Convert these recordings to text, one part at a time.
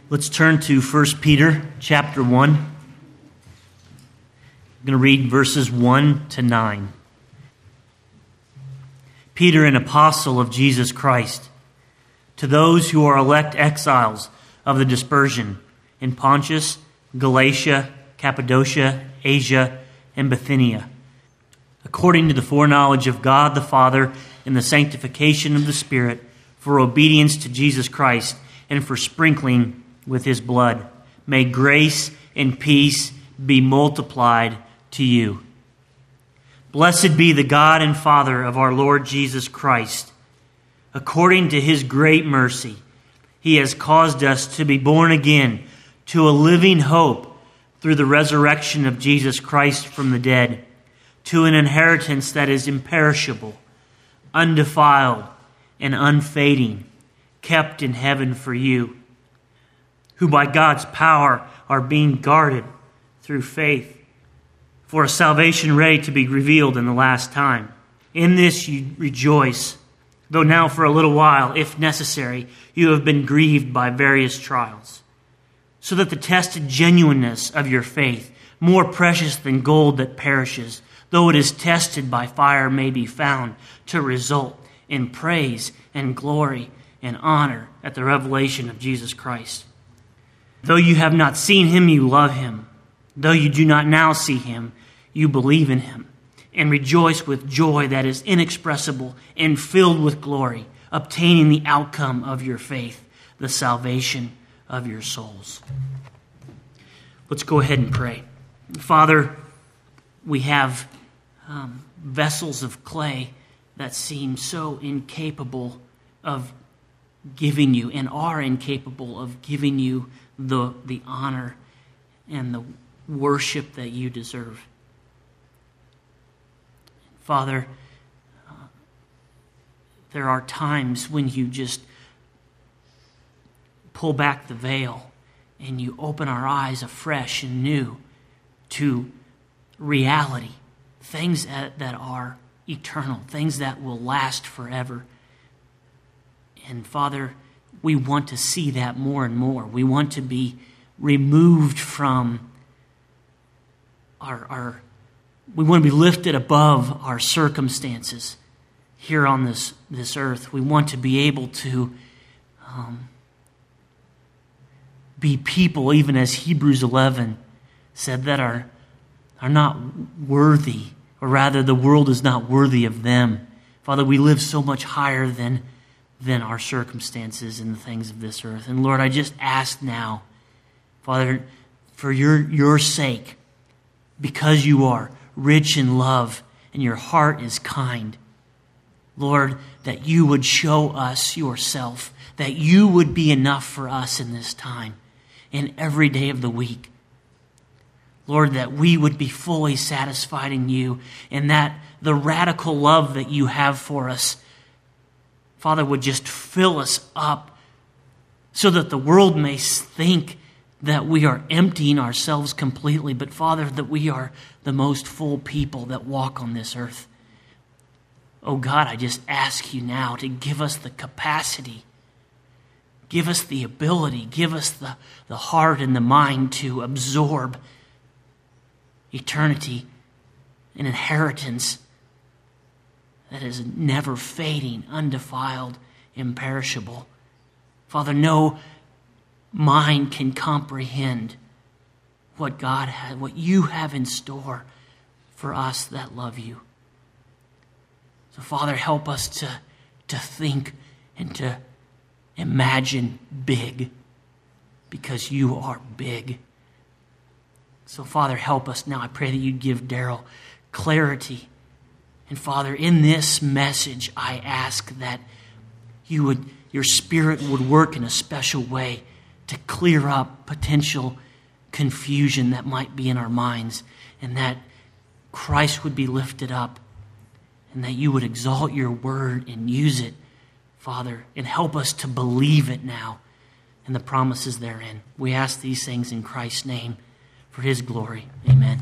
Let's turn to 1 Peter chapter 1. I'm going to read verses 1 to 9. Peter, an apostle of Jesus Christ, to those who are elect exiles of the dispersion in Pontus, Galatia, Cappadocia, Asia, and Bithynia, according to the foreknowledge of God the Father and the sanctification of the Spirit, for obedience to Jesus Christ and for sprinkling with His blood. May grace and peace be multiplied to you. Blessed be the God and Father of our Lord Jesus Christ. According to His great mercy, He has caused us to be born again to a living hope through the resurrection of Jesus Christ from the dead, to an inheritance that is imperishable, undefiled, and unfading, kept in heaven for you, who by God's power are being guarded through faith for a salvation ready to be revealed in the last time. In this you rejoice, though now for a little while, if necessary, you have been grieved by various trials, so that the tested genuineness of your faith, more precious than gold that perishes, though it is tested by fire, may be found to result in praise and glory and honor at the revelation of Jesus Christ. Though you have not seen Him, you love Him. Though you do not now see Him, you believe in Him and rejoice with joy that is inexpressible and filled with glory, obtaining the outcome of your faith, the salvation of your souls. Let's go ahead and pray. Father, we have vessels of clay that seem so incapable of giving you and are incapable of giving you the honor and the worship that you deserve. Father, there are times when you just pull back the veil and you open our eyes afresh and new to reality, things that are eternal, things that will last forever. And Father, we want to see that more and more. We want to be removed from we want to be lifted above our circumstances here on this earth. We want to be able to be people, even as Hebrews 11 said, that are not worthy, or rather the world is not worthy of them. Father, we live so much higher than our circumstances and the things of this earth. And Lord, I just ask now, Father, for your sake, because you are rich in love and your heart is kind, Lord, that you would show us yourself, that you would be enough for us in this time and every day of the week. Lord, that we would be fully satisfied in you, and that the radical love that you have for us, Father, would just fill us up so that the world may think that we are emptying ourselves completely, but Father, that we are the most full people that walk on this earth. Oh God, I just ask you now to give us the capacity, give us the ability, give us the heart and the mind to absorb eternity, an inheritance that is never fading, undefiled, imperishable. Father, no mind can comprehend what God has, what you have in store for us that love you. So Father, help us to think and to imagine big, because you are big. So Father, help us now. I pray that you'd give Daryl clarity. And Father, in this message, I ask that your Spirit would work in a special way to clear up potential confusion that might be in our minds, and that Christ would be lifted up, and that you would exalt your word and use it, Father, and help us to believe it now and the promises therein. We ask these things in Christ's name for His glory. Amen.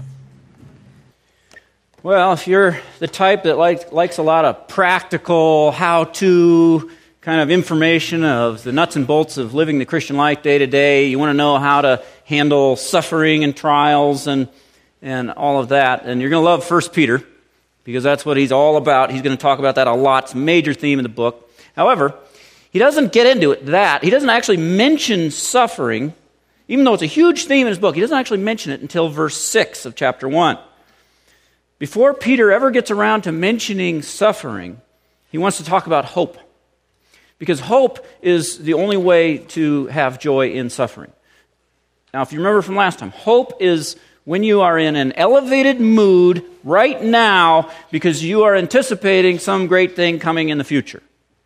Well, if you're the type that likes a lot of practical, how-to kind of information of the nuts and bolts of living the Christian life day to day. You want to know how to handle suffering and trials and all of that. And you're going to love 1 Peter, because that's what he's all about. He's going to talk about that a lot. It's a major theme in the book. However, he doesn't get into it He doesn't actually mention suffering, even though it's a huge theme in his book. He doesn't actually mention it until verse 6 of chapter 1. Before Peter ever gets around to mentioning suffering, he wants to talk about hope. Because hope is the only way to have joy in suffering. Now, if you remember from last time, hope is when you are in an elevated mood right now because you are anticipating some great thing coming in the future.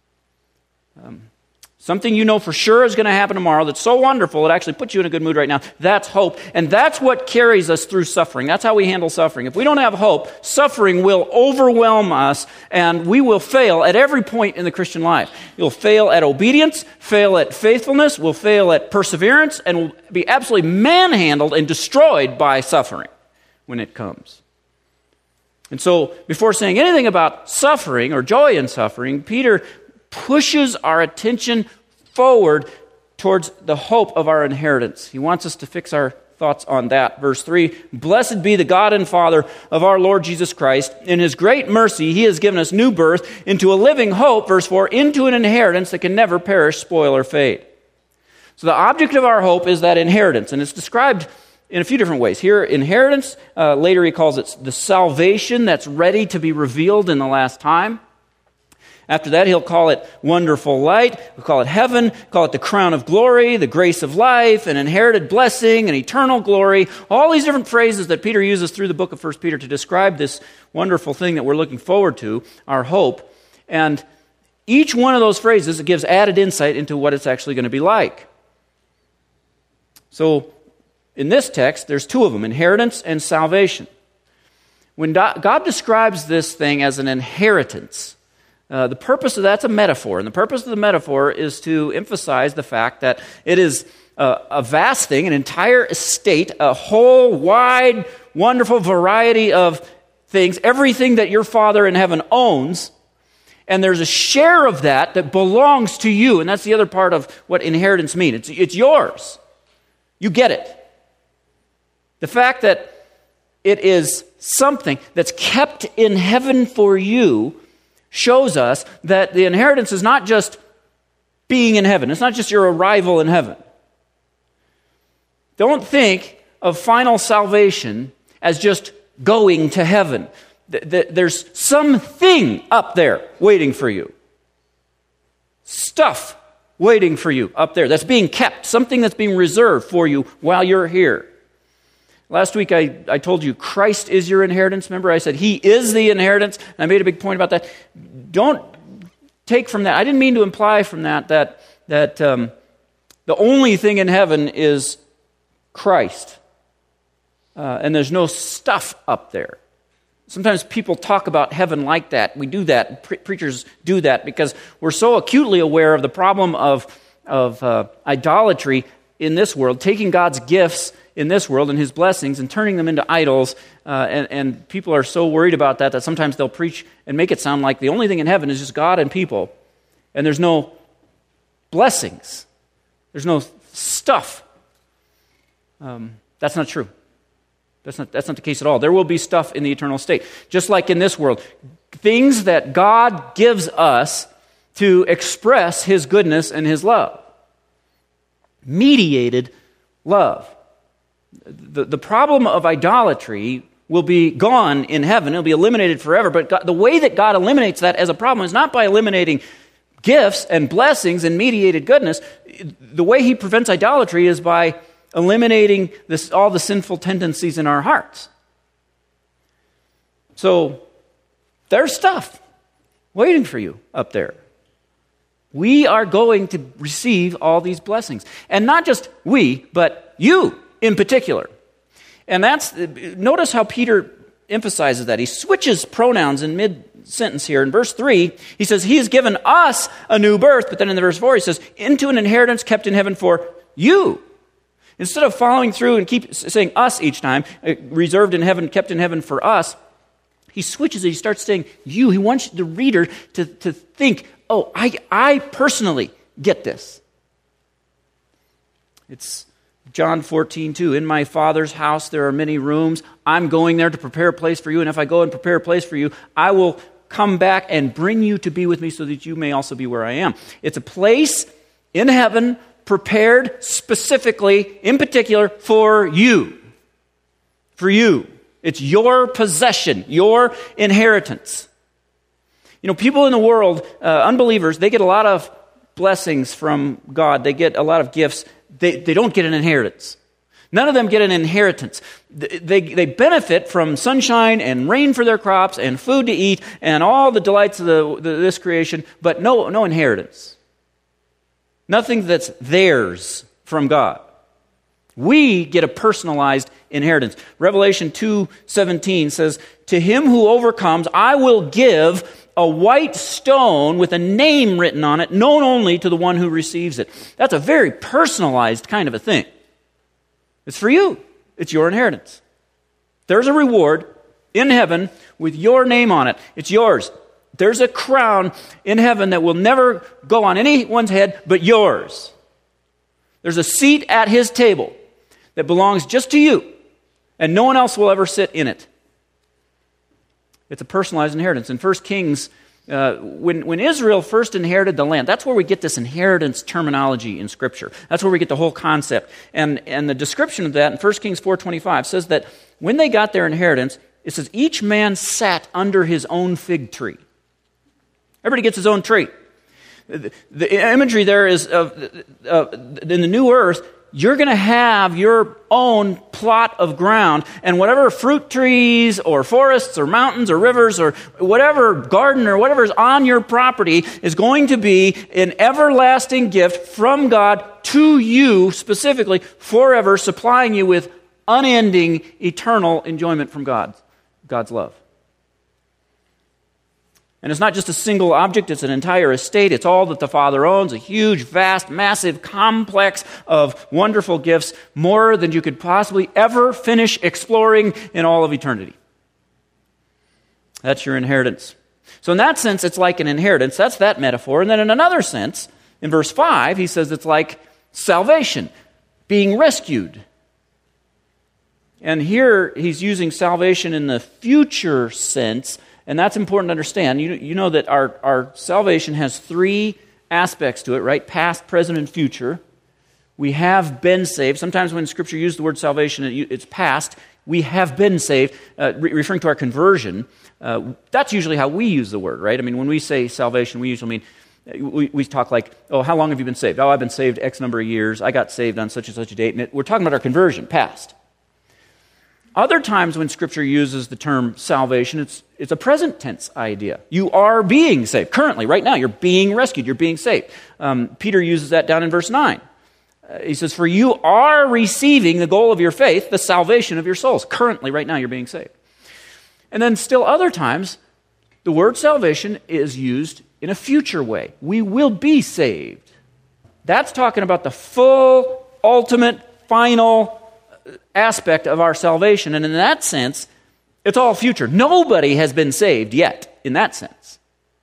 Something you know for sure is going to happen tomorrow that's so wonderful it actually puts you in a good mood right now. That's hope. And that's what carries us through suffering. That's how we handle suffering. If we don't have hope, suffering will overwhelm us and we will fail at every point in the Christian life. You'll fail at obedience, fail at faithfulness, we'll fail at perseverance, and will be absolutely manhandled and destroyed by suffering when it comes. And so, before saying anything about suffering or joy in suffering, Peter pushes our attention forward towards the hope of our inheritance. He wants us to fix our thoughts on that. Verse 3, "Blessed be the God and Father of our Lord Jesus Christ. In His great mercy, He has given us new birth into a living hope," verse 4, "into an inheritance that can never perish, spoil, or fade." So the object of our hope is that inheritance, and it's described in a few different ways. Here, inheritance, later he calls it the salvation that's ready to be revealed in the last time. After that, he'll call it wonderful light, he'll call it heaven, call it the crown of glory, the grace of life, an inherited blessing, an eternal glory. All these different phrases that Peter uses through the book of 1 Peter to describe this wonderful thing that we're looking forward to, our hope. And each one of those phrases gives added insight into what it's actually going to be like. So, in this text, there's two of them, inheritance and salvation. When God describes this thing as an inheritance, the purpose of that's a metaphor, and the purpose of the metaphor is to emphasize the fact that it is a vast thing, an entire estate, a whole wide, wonderful variety of things, everything that your Father in heaven owns, and there's a share of that belongs to you, and that's the other part of what inheritance means. It's yours. You get it. The fact that it is something that's kept in heaven for you shows us that the inheritance is not just being in heaven. It's not just your arrival in heaven. Don't think of final salvation as just going to heaven. There's something up there waiting for you. Stuff waiting for you up there that's being kept. Something that's being reserved for you while you're here. Last week I told you Christ is your inheritance. Remember I said He is the inheritance, and I made a big point about that. Don't take from that. I didn't mean to imply from that the only thing in heaven is Christ, and there's no stuff up there. Sometimes people talk about heaven like that. We do that. Preachers do that because we're so acutely aware of the problem of idolatry in this world, taking God's gifts in this world and His blessings and turning them into idols, and people are so worried about that sometimes they'll preach and make it sound like the only thing in heaven is just God and people, and there's no blessings, there's no stuff. That's not true. That's not the case at all. There will be stuff in the eternal state, just like in this world. Things that God gives us to express His goodness and His love. Mediated love. The problem of idolatry will be gone in heaven. It'll be eliminated forever. But the way that God eliminates that as a problem is not by eliminating gifts and blessings and mediated goodness. The way He prevents idolatry is by eliminating all the sinful tendencies in our hearts. So there's stuff waiting for you up there. We are going to receive all these blessings. And not just we, but you in particular. And notice how Peter emphasizes that. He switches pronouns in mid-sentence here. In verse 3, he says, He has given us a new birth. But then in verse 4, he says, into an inheritance kept in heaven for you. Instead of following through and keep saying us each time, reserved in heaven, kept in heaven for us, He switches it. He starts saying you. He wants the reader to think, oh, I personally get this. It's John 14:2. In my Father's house there are many rooms. I'm going there to prepare a place for you. And if I go and prepare a place for you, I will come back and bring you to be with me so that you may also be where I am. It's a place in heaven prepared specifically, in particular, for you. For you. It's your possession, your inheritance. You know, people in the world, unbelievers, they get a lot of blessings from God. They get a lot of gifts. They don't get an inheritance. None of them get an inheritance. They benefit from sunshine and rain for their crops and food to eat and all the delights of this creation, but no inheritance. Nothing that's theirs from God. We get a personalized inheritance. Revelation 2:17 says, to him who overcomes, I will give a white stone with a name written on it, known only to the one who receives it. That's a very personalized kind of a thing. It's for you. It's your inheritance. There's a reward in heaven with your name on it. It's yours. There's a crown in heaven that will never go on anyone's head but yours. There's a seat at his table that belongs just to you, and no one else will ever sit in it. It's a personalized inheritance. In 1 Kings, when Israel first inherited the land, that's where we get this inheritance terminology in Scripture. That's where we get the whole concept. And the description of that in 1 Kings 4:25 says that when they got their inheritance, it says each man sat under his own fig tree. Everybody gets his own tree. The imagery there is of in the new earth, you're going to have your own plot of ground, and whatever fruit trees or forests or mountains or rivers or whatever garden or whatever is on your property is going to be an everlasting gift from God to you specifically forever, supplying you with unending, eternal enjoyment from God's love. And it's not just a single object, it's an entire estate. It's all that the Father owns, a huge, vast, massive complex of wonderful gifts, more than you could possibly ever finish exploring in all of eternity. That's your inheritance. So in that sense, it's like an inheritance. That's that metaphor. And then in another sense, in verse 5, he says it's like salvation, being rescued. And here he's using salvation in the future sense. And that's important to understand. You know that our salvation has three aspects to it, right? Past, present, and future. We have been saved. Sometimes when Scripture uses the word salvation, it's past. We have been saved, referring to our conversion. That's usually how we use the word, right? I mean, when we say salvation, we usually mean, we talk like, oh, how long have you been saved? Oh, I've been saved X number of years. I got saved on such and such a date. And we're talking about our conversion, past. Other times when Scripture uses the term salvation, it's a present tense idea. You are being saved. Currently, right now, you're being rescued. You're being saved. Peter uses that down in verse 9. He says, for you are receiving the goal of your faith, the salvation of your souls. Currently, right now, you're being saved. And then still other times, the word salvation is used in a future way. We will be saved. That's talking about the full, ultimate, final aspect of our salvation, and in that sense, it's all future. Nobody has been saved yet, in that sense.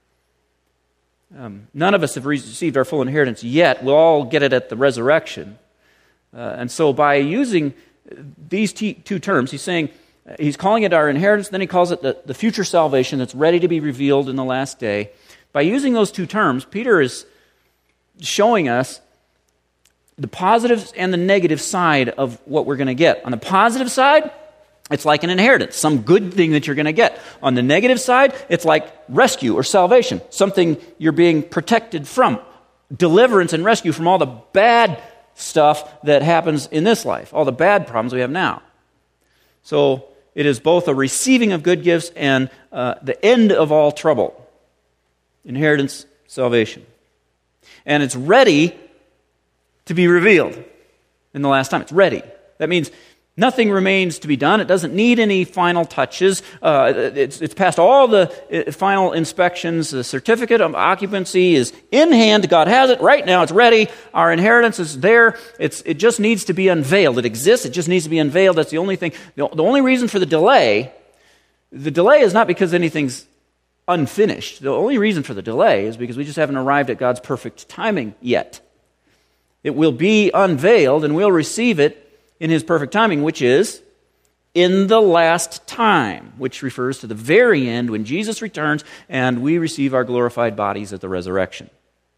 None of us have received our full inheritance yet. We'll all get it at the resurrection. And so by using these two terms, he's calling it our inheritance, then he calls it the future salvation that's ready to be revealed in the last day. By using those two terms, Peter is showing us the positive and the negative side of what we're going to get. On the positive side, it's like an inheritance, some good thing that you're going to get. On the negative side, it's like rescue or salvation, something you're being protected from, deliverance and rescue from all the bad stuff that happens in this life, all the bad problems we have now. So it is both a receiving of good gifts and the end of all trouble. Inheritance, salvation. And it's ready to be revealed in the last time. It's ready. That means nothing remains to be done. It doesn't need any final touches. It's passed all the final inspections. The certificate of occupancy is in hand. God has it right now. It's ready. Our inheritance is there. It just needs to be unveiled. It exists. It just needs to be unveiled. That's the only thing. The only reason for the delay The delay is not because anything's unfinished. The only reason for the delay is because we just haven't arrived at God's perfect timing yet. It will be unveiled, and we'll receive it in His perfect timing, which is in the last time, which refers to the very end when Jesus returns and we receive our glorified bodies at the resurrection.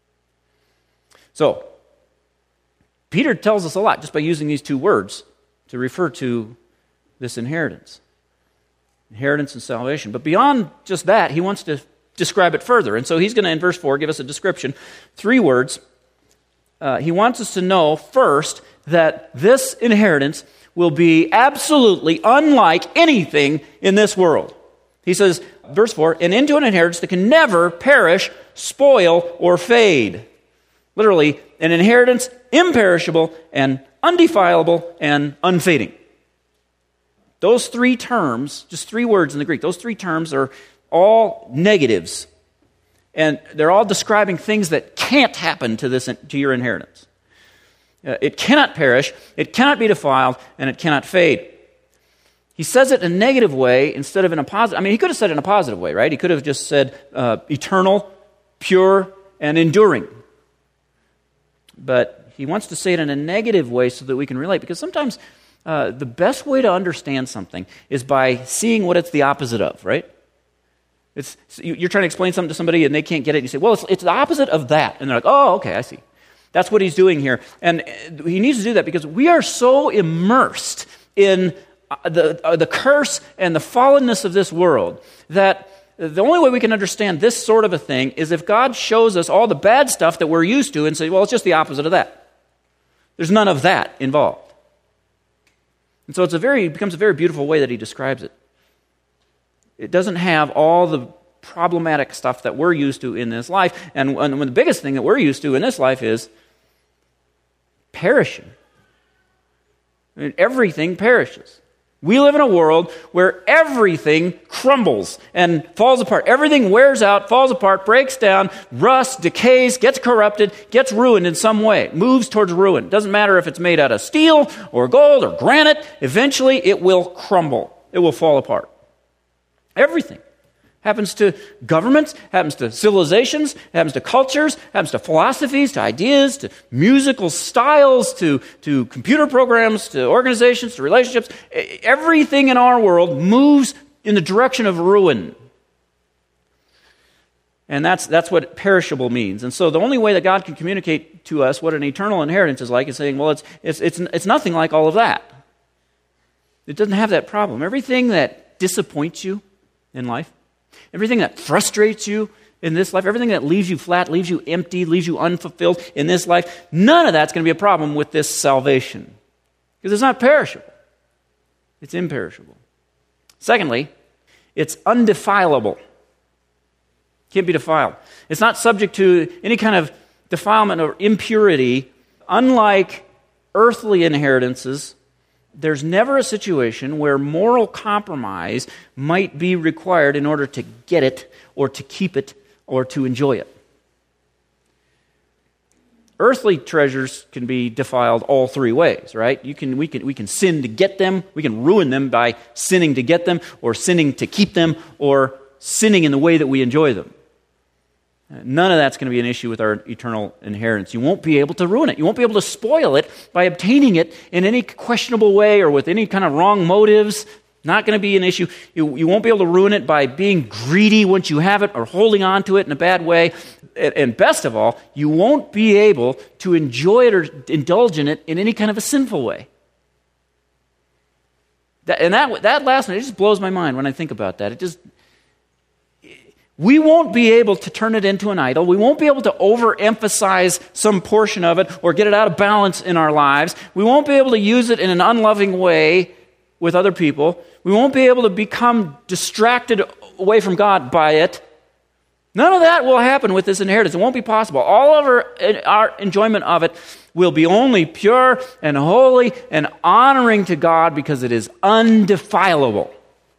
So, Peter tells us a lot just by using these two words to refer to this inheritance. Inheritance and salvation. But beyond just that, he wants to describe it further. And so he's going to, in verse 4, give us a description. 3 words. He wants us to know, first, that this inheritance will be absolutely unlike anything in this world. He says, verse 4, and into an inheritance that can never perish, spoil, or fade. Literally, an inheritance imperishable and undefilable and unfading. Those 3 terms, just 3 words in the Greek, those 3 terms are all negatives. And they're all describing things that can't happen to your inheritance. It cannot perish, it cannot be defiled, and it cannot fade. He says it in a negative way instead of in a positive. I mean, he could have said it in a positive way, right? He could have just said eternal, pure, and enduring. But he wants to say it in a negative way so that we can relate. Because sometimes the best way to understand something is by seeing what it's the opposite of, right? You're trying to explain something to somebody and they can't get it. You say, well, it's the opposite of that. And they're like, oh, okay, I see. That's what he's doing here. And he needs to do that because we are so immersed in the curse and the fallenness of this world that the only way we can understand this sort of a thing is if God shows us all the bad stuff that we're used to and say, well, it's just the opposite of that. There's none of that involved. And so it becomes a very beautiful way that he describes it. It doesn't have all the problematic stuff that we're used to in this life. And the biggest thing that we're used to in this life is perishing. I mean, everything perishes. We live in a world where everything crumbles and falls apart. Everything wears out, falls apart, breaks down, rusts, decays, gets corrupted, gets ruined in some way, moves towards ruin. It doesn't matter if it's made out of steel or gold or granite. Eventually, it will crumble. It will fall apart. Everything. Happens to governments, happens to civilizations, happens to cultures, happens to philosophies, to ideas, to musical styles, to computer programs, to organizations, to relationships. Everything in our world moves in the direction of ruin. And that's what perishable means. And so the only way that God can communicate to us what an eternal inheritance is like is saying, well, it's nothing like all of that. It doesn't have that problem. Everything that disappoints you in life, everything that frustrates you in this life, everything that leaves you flat, leaves you empty, leaves you unfulfilled in this life, none of that's going to be a problem with this salvation. Because it's not perishable. It's imperishable. Secondly, it's undefilable. Can't be defiled. It's not subject to any kind of defilement or impurity. Unlike earthly inheritances, there's never a situation where moral compromise might be required in order to get it or to keep it or to enjoy it. Earthly treasures can be defiled all 3 ways, right? We can sin to get them, we can ruin them by sinning to get them, or sinning to keep them, or sinning in the way that we enjoy them. None of that's going to be an issue with our eternal inheritance. You won't be able to ruin it. You won't be able to spoil it by obtaining it in any questionable way or with any kind of wrong motives. Not going to be an issue. You won't be able to ruin it by being greedy once you have it or holding on to it in a bad way. And best of all, you won't be able to enjoy it or indulge in it in any kind of a sinful way. That last one, it just blows my mind when I think about that. We won't be able to turn it into an idol. We won't be able to overemphasize some portion of it or get it out of balance in our lives. We won't be able to use it in an unloving way with other people. We won't be able to become distracted away from God by it. None of that will happen with this inheritance. It won't be possible. All of our enjoyment of it will be only pure and holy and honoring to God because it is undefilable.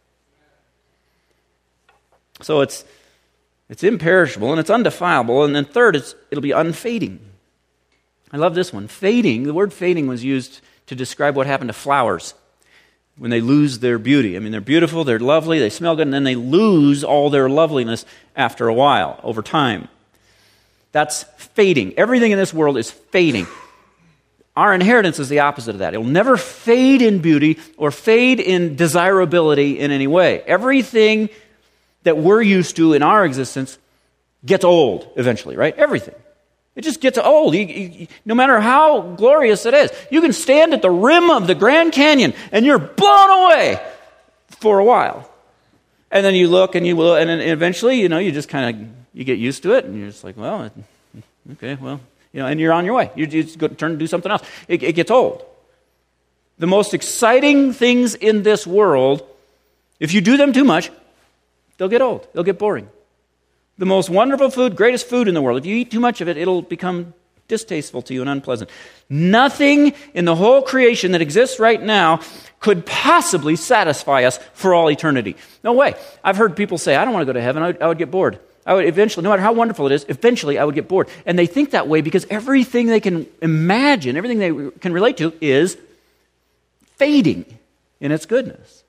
So it's imperishable and it's undefilable. And then third, it'll be unfading. I love this one. Fading, the word fading was used to describe what happened to flowers. when they lose their beauty. I mean, they're beautiful, they're lovely, they smell good, and then they lose all their loveliness after a while, over time. That's fading. Everything in this world is fading. Our inheritance is the opposite of that. It will never fade in beauty or fade in desirability in any way. Everything that we're used to in our existence gets old eventually, right? Everything. It just gets old. No matter how glorious it is. You can stand at the rim of the Grand Canyon and you're blown away for a while. And then you look and and then eventually, you just kind of, you get used to it and you're just like, well, okay, well, and you're on your way. You just go turn and do something else. It gets old. The most exciting things in this world, if you do them too much, they'll get old. They'll get boring. The most wonderful food, greatest food in the world, if you eat too much of it, it'll become distasteful to you and unpleasant. Nothing in the whole creation that exists right now could possibly satisfy us for all eternity. No way. I've heard people say, I don't want to go to heaven. I would get bored. I would eventually, no matter how wonderful it is, eventually I would get bored. And they think that way because everything they can imagine, everything they can relate to is fading in its goodness.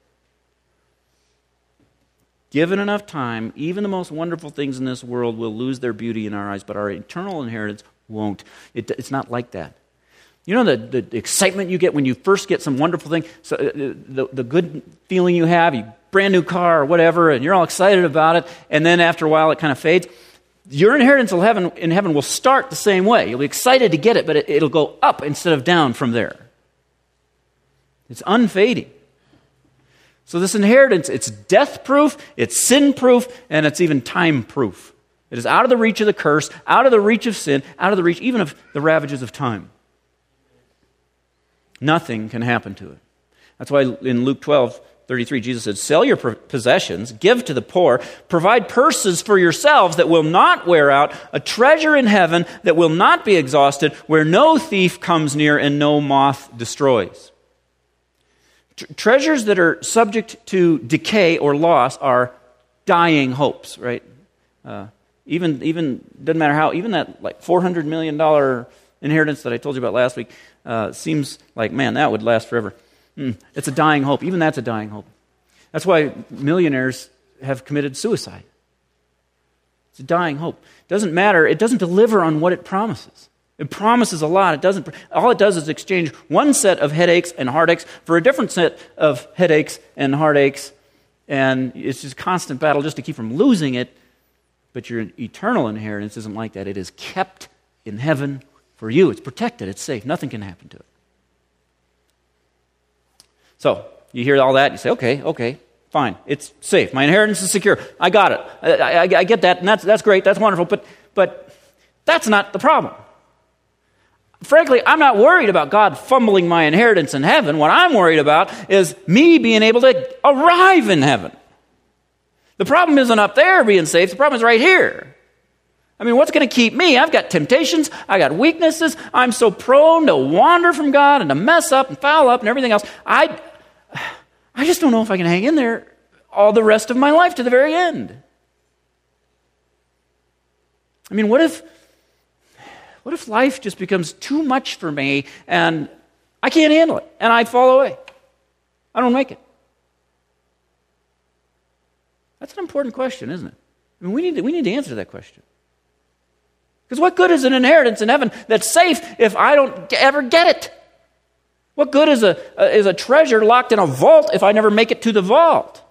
Given enough time, even the most wonderful things in this world will lose their beauty in our eyes, but our eternal inheritance won't. It's not like that. You know the excitement you get when you first get some wonderful thing, so the good feeling you have, you brand new car or whatever, and you're all excited about it, and then after a while it kind of fades. Your inheritance in heaven will start the same way. You'll be excited to get it, but it'll go up instead of down from there. It's unfading. So this inheritance, it's death-proof, it's sin-proof, and it's even time-proof. It is out of the reach of the curse, out of the reach of sin, out of the reach even of the ravages of time. Nothing can happen to it. That's why in Luke 12:33, Jesus said, sell your possessions, give to the poor, provide purses for yourselves that will not wear out, a treasure in heaven that will not be exhausted, where no thief comes near and no moth destroys. Treasures that are subject to decay or loss are dying hopes, right? Even doesn't matter how, even that like $400 million inheritance that I told you about last week seems like, man, that would last forever. It's a dying hope. Even that's a dying hope. That's why millionaires have committed suicide. It's a dying hope. It doesn't matter. It doesn't deliver on what it promises. It promises a lot. All it does is exchange one set of headaches and heartaches for a different set of headaches and heartaches, and it's just a constant battle just to keep from losing it. But your eternal inheritance isn't like that. It is kept in heaven for you. It's protected. It's safe. Nothing can happen to it. So, you hear all that, you say, okay, fine. It's safe. My inheritance is secure. I got it. I get that, and that's great. That's wonderful. But that's not the problem. Frankly, I'm not worried about God fumbling my inheritance in heaven. What I'm worried about is me being able to arrive in heaven. The problem isn't up there being safe. The problem is right here. I mean, what's going to keep me? I've got temptations. I got weaknesses. I'm so prone to wander from God and to mess up and foul up and everything else. I just don't know if I can hang in there all the rest of my life to the very end. I mean, what if life just becomes too much for me and I can't handle it and I fall away? I don't make it. That's an important question, isn't it? I mean, we need to answer that question. Because what good is an inheritance in heaven that's safe if I don't ever get it? What good is a treasure locked in a vault if I never make it to the vault?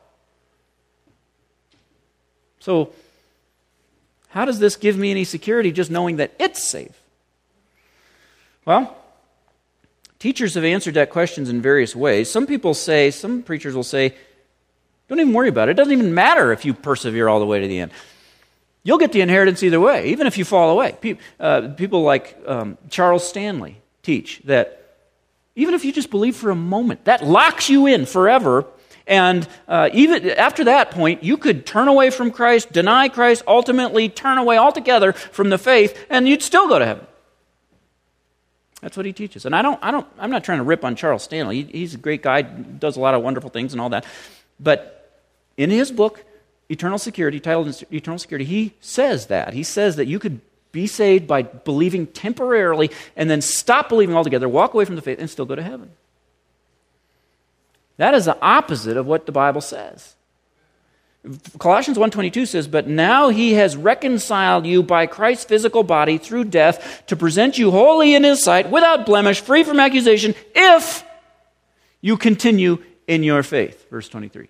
So, how does this give me any security just knowing that it's safe? Well, teachers have answered that question in various ways. Some preachers will say, don't even worry about it. It doesn't even matter if you persevere all the way to the end. You'll get the inheritance either way, even if you fall away. People like Charles Stanley teach that even if you just believe for a moment, that locks you in forever. And even after that point, you could turn away from Christ, deny Christ, ultimately turn away altogether from the faith, and you'd still go to heaven. That's what he teaches. And I'm not trying to rip on Charles Stanley. He's a great guy, does a lot of wonderful things and all that. But in his book, Eternal Security, titled Eternal Security, he says that. He says that you could be saved by believing temporarily and then stop believing altogether, walk away from the faith, and still go to heaven. That is the opposite of what the Bible says. Colossians 1:22 says, "But now he has reconciled you by Christ's physical body through death to present you holy in his sight, without blemish, free from accusation, if you continue in your faith." Verse 23.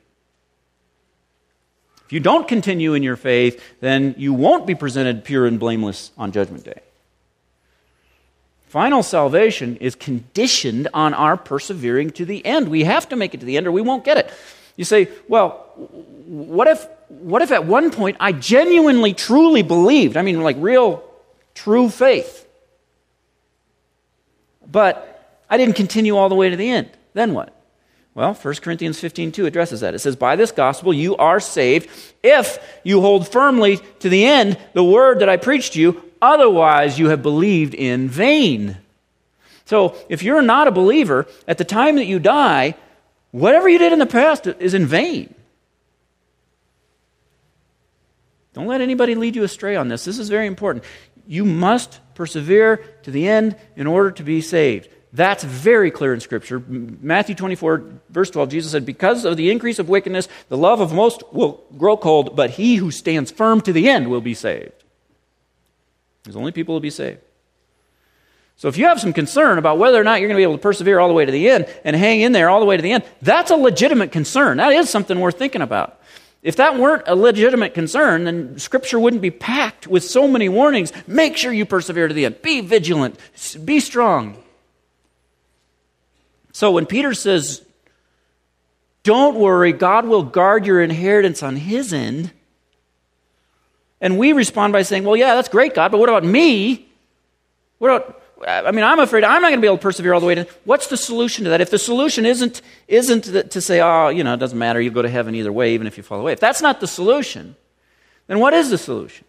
If you don't continue in your faith, then you won't be presented pure and blameless on Judgment Day. Final salvation is conditioned on our persevering to the end. We have to make it to the end or we won't get it. You say, well, what if at one point I genuinely, truly believed, I mean like real, true faith, but I didn't continue all the way to the end? Then what? Well, 1 Corinthians 15:2 addresses that. It says, "By this gospel you are saved if you hold firmly to the end the word that I preached to you, otherwise you have believed in vain." So if you're not a believer, at the time that you die, whatever you did in the past is in vain. Don't let anybody lead you astray on this. This is very important. You must persevere to the end in order to be saved. That's very clear in Scripture. Matthew 24, verse 12, Jesus said, "Because of the increase of wickedness, the love of most will grow cold, but he who stands firm to the end will be saved." There's only people who will be saved. So if you have some concern about whether or not you're going to be able to persevere all the way to the end and hang in there all the way to the end, that's a legitimate concern. That is something worth thinking about. If that weren't a legitimate concern, then Scripture wouldn't be packed with so many warnings. Make sure you persevere to the end. Be vigilant. Be strong. So when Peter says, "Don't worry, God will guard your inheritance on his end," and we respond by saying, "Well, yeah, that's great, God, but what about me? I'm afraid I'm not going to be able to persevere all the way to..." What's the solution to that? If the solution isn't to say, "Oh, it doesn't matter, you'll go to heaven either way, even if you fall away." If that's not the solution, then what is the solution?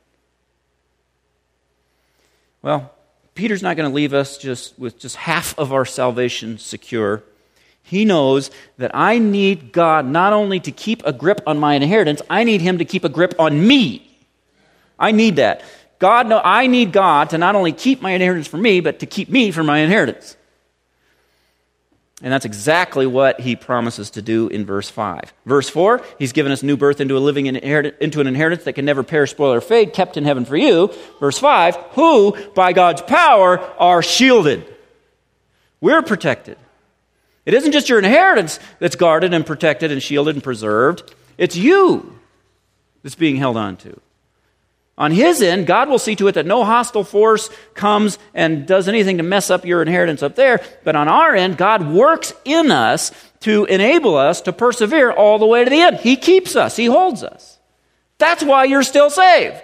Well, Peter's not going to leave us with just half of our salvation secure. He knows that I need God not only to keep a grip on my inheritance, I need him to keep a grip on me. I need that. I need God to not only keep my inheritance for me, but to keep me from my inheritance. And that's exactly what he promises to do in verse 5. Verse 4, he's given us new birth into an inheritance that can never perish, spoil, or fade, kept in heaven for you. Verse 5, who, by God's power, are shielded. We're protected. It isn't just your inheritance that's guarded and protected and shielded and preserved. It's you that's being held on to. On his end, God will see to it that no hostile force comes and does anything to mess up your inheritance up there. But on our end, God works in us to enable us to persevere all the way to the end. He keeps us. He holds us. That's why you're still saved.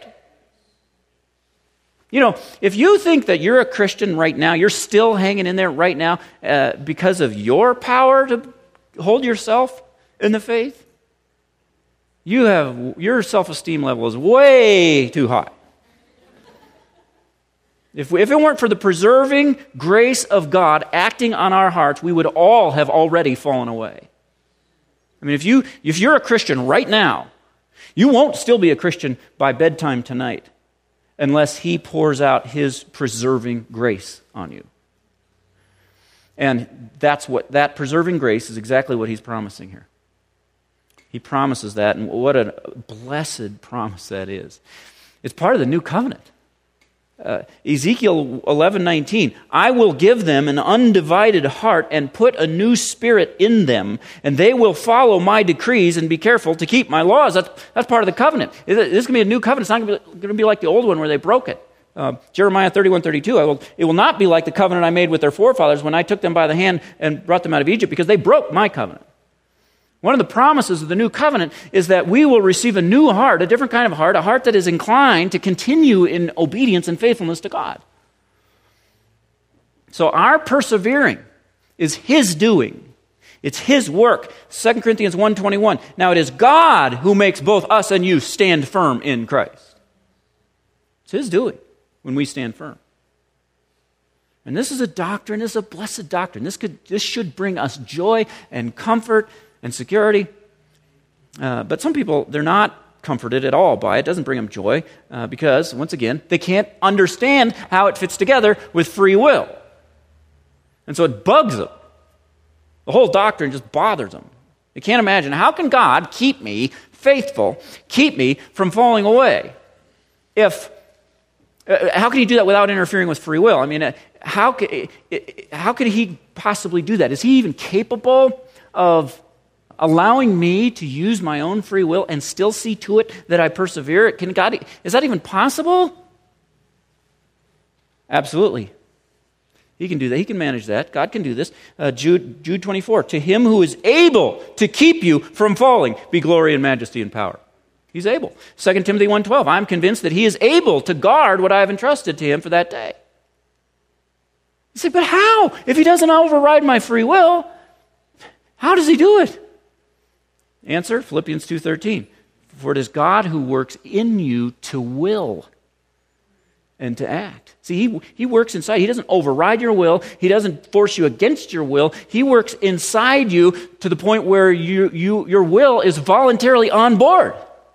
If you think that you're a Christian right now, you're still hanging in there right now because of your power to hold yourself in the faith, your self-esteem level is way too high. If it weren't for the preserving grace of God acting on our hearts, we would all have already fallen away. I mean, if you're a Christian right now, you won't still be a Christian by bedtime tonight unless he pours out his preserving grace on you. And that preserving grace is exactly what he's promising here. He promises that, and what a blessed promise that is. It's part of the new covenant. Ezekiel 11:19, "I will give them an undivided heart and put a new spirit in them, and they will follow my decrees and be careful to keep my laws." That's part of the covenant. This is going to be a new covenant. It's not going to be like the old one where they broke it. Jeremiah 31:32, "It will not be like the covenant I made with their forefathers when I took them by the hand and brought them out of Egypt, because they broke my covenant." One of the promises of the new covenant is that we will receive a new heart, a different kind of heart, a heart that is inclined to continue in obedience and faithfulness to God. So our persevering is his doing. It's his work. 2 Corinthians 1:21, "Now it is God who makes both us and you stand firm in Christ." It's his doing when we stand firm. And this is a doctrine, this is a blessed doctrine. This should bring us joy and comfort and security. But some people, they're not comforted at all by it. It doesn't bring them joy because, once again, they can't understand how it fits together with free will. And so it bugs them. The whole doctrine just bothers them. They can't imagine, how can God keep me faithful, keep me from falling away? How can he do that without interfering with free will? I mean, how could he possibly do that? Is he even capable of allowing me to use my own free will and still see to it that I persevere? Is that even possible? Absolutely. He can do that. He can manage that. God can do this. Jude 24, to him who is able to keep you from falling be glory and majesty and power. He's able. 2 Timothy 1:12, I'm convinced that he is able to guard what I have entrusted to him for that day. You say, but how? If he doesn't override my free will, how does he do it? Answer, Philippians 2:13, for it is God who works in you to will and to act. See, he works inside. He doesn't override your will. He doesn't force you against your will. He works inside you to the point where your will is voluntarily on board.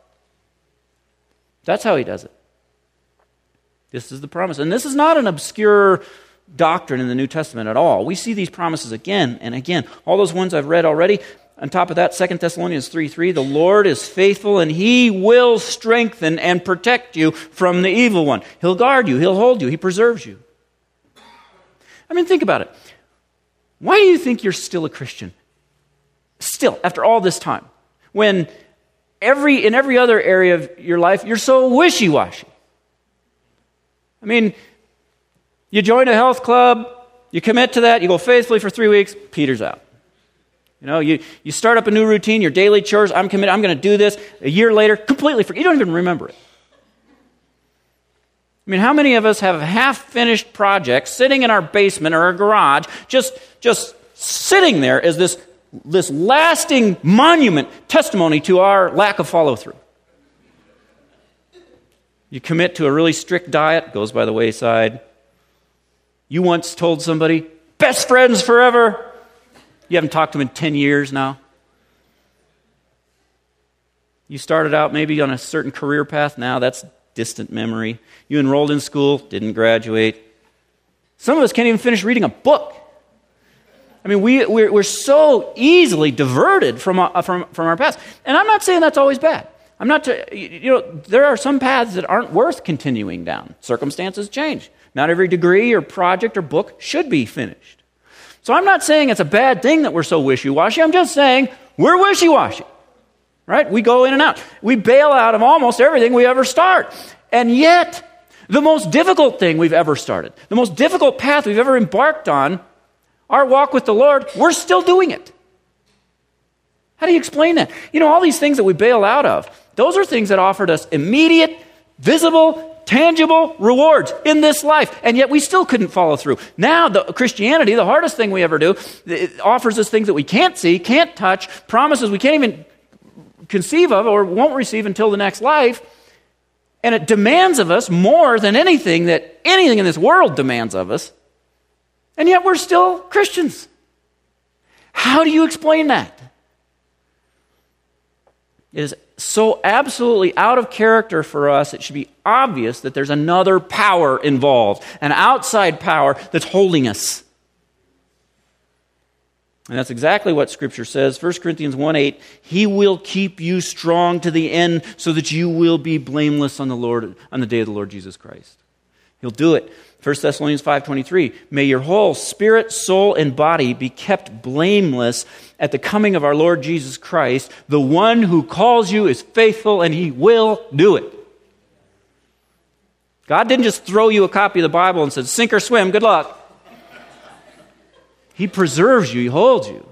That's how he does it. This is the promise. And this is not an obscure doctrine in the New Testament at all. We see these promises again and again. All those ones I've read already. On top of that, 2 Thessalonians 3:3, the Lord is faithful and he will strengthen and protect you from the evil one. He'll guard you. He'll hold you. He preserves you. I mean, think about it. Why do you think you're still a Christian? Still, after all this time. When in every other area of your life, you're so wishy-washy. I mean, you join a health club, you commit to that, you go faithfully for 3 weeks, peters out. You know, you start up a new routine, your daily chores, I'm committed, I'm going to do this. A year later, completely forget. You don't even remember it. I mean, how many of us have half-finished projects sitting in our basement or our garage, just sitting there as this lasting monument testimony to our lack of follow-through? You commit to a really strict diet, goes by the wayside. You once told somebody, best friends forever. You haven't talked to them in 10 years now. You started out maybe on a certain career path. Now that's distant memory. You enrolled in school, didn't graduate. Some of us can't even finish reading a book. I mean, we're so easily diverted from our past. And I'm not saying that's always bad. There are some paths that aren't worth continuing down. Circumstances change. Not every degree or project or book should be finished. So I'm not saying it's a bad thing that we're so wishy-washy. I'm just saying we're wishy-washy, right? We go in and out. We bail out of almost everything we ever start. And yet, the most difficult thing we've ever started, the most difficult path we've ever embarked on, our walk with the Lord, we're still doing it. How do you explain that? You know, all these things that we bail out of, those are things that offered us immediate, visible, tangible rewards in this life, and yet we still couldn't follow through. Now, Christianity, the hardest thing we ever do, it offers us things that we can't see, can't touch, promises we can't even conceive of or won't receive until the next life, and it demands of us more than anything in this world demands of us, and yet we're still Christians. How do you explain that? It is so absolutely out of character for us, it should be obvious that there's another power involved, an outside power that's holding us. And that's exactly what Scripture says. 1 Corinthians 1:8, he will keep you strong to the end so that you will be blameless on the day of the Lord Jesus Christ. He'll do it. 1 Thessalonians 5:23, may your whole spirit, soul, and body be kept blameless at the coming of our Lord Jesus Christ. The one who calls you is faithful, and he will do it. God didn't just throw you a copy of the Bible and said, sink or swim, good luck. He preserves you, he holds you.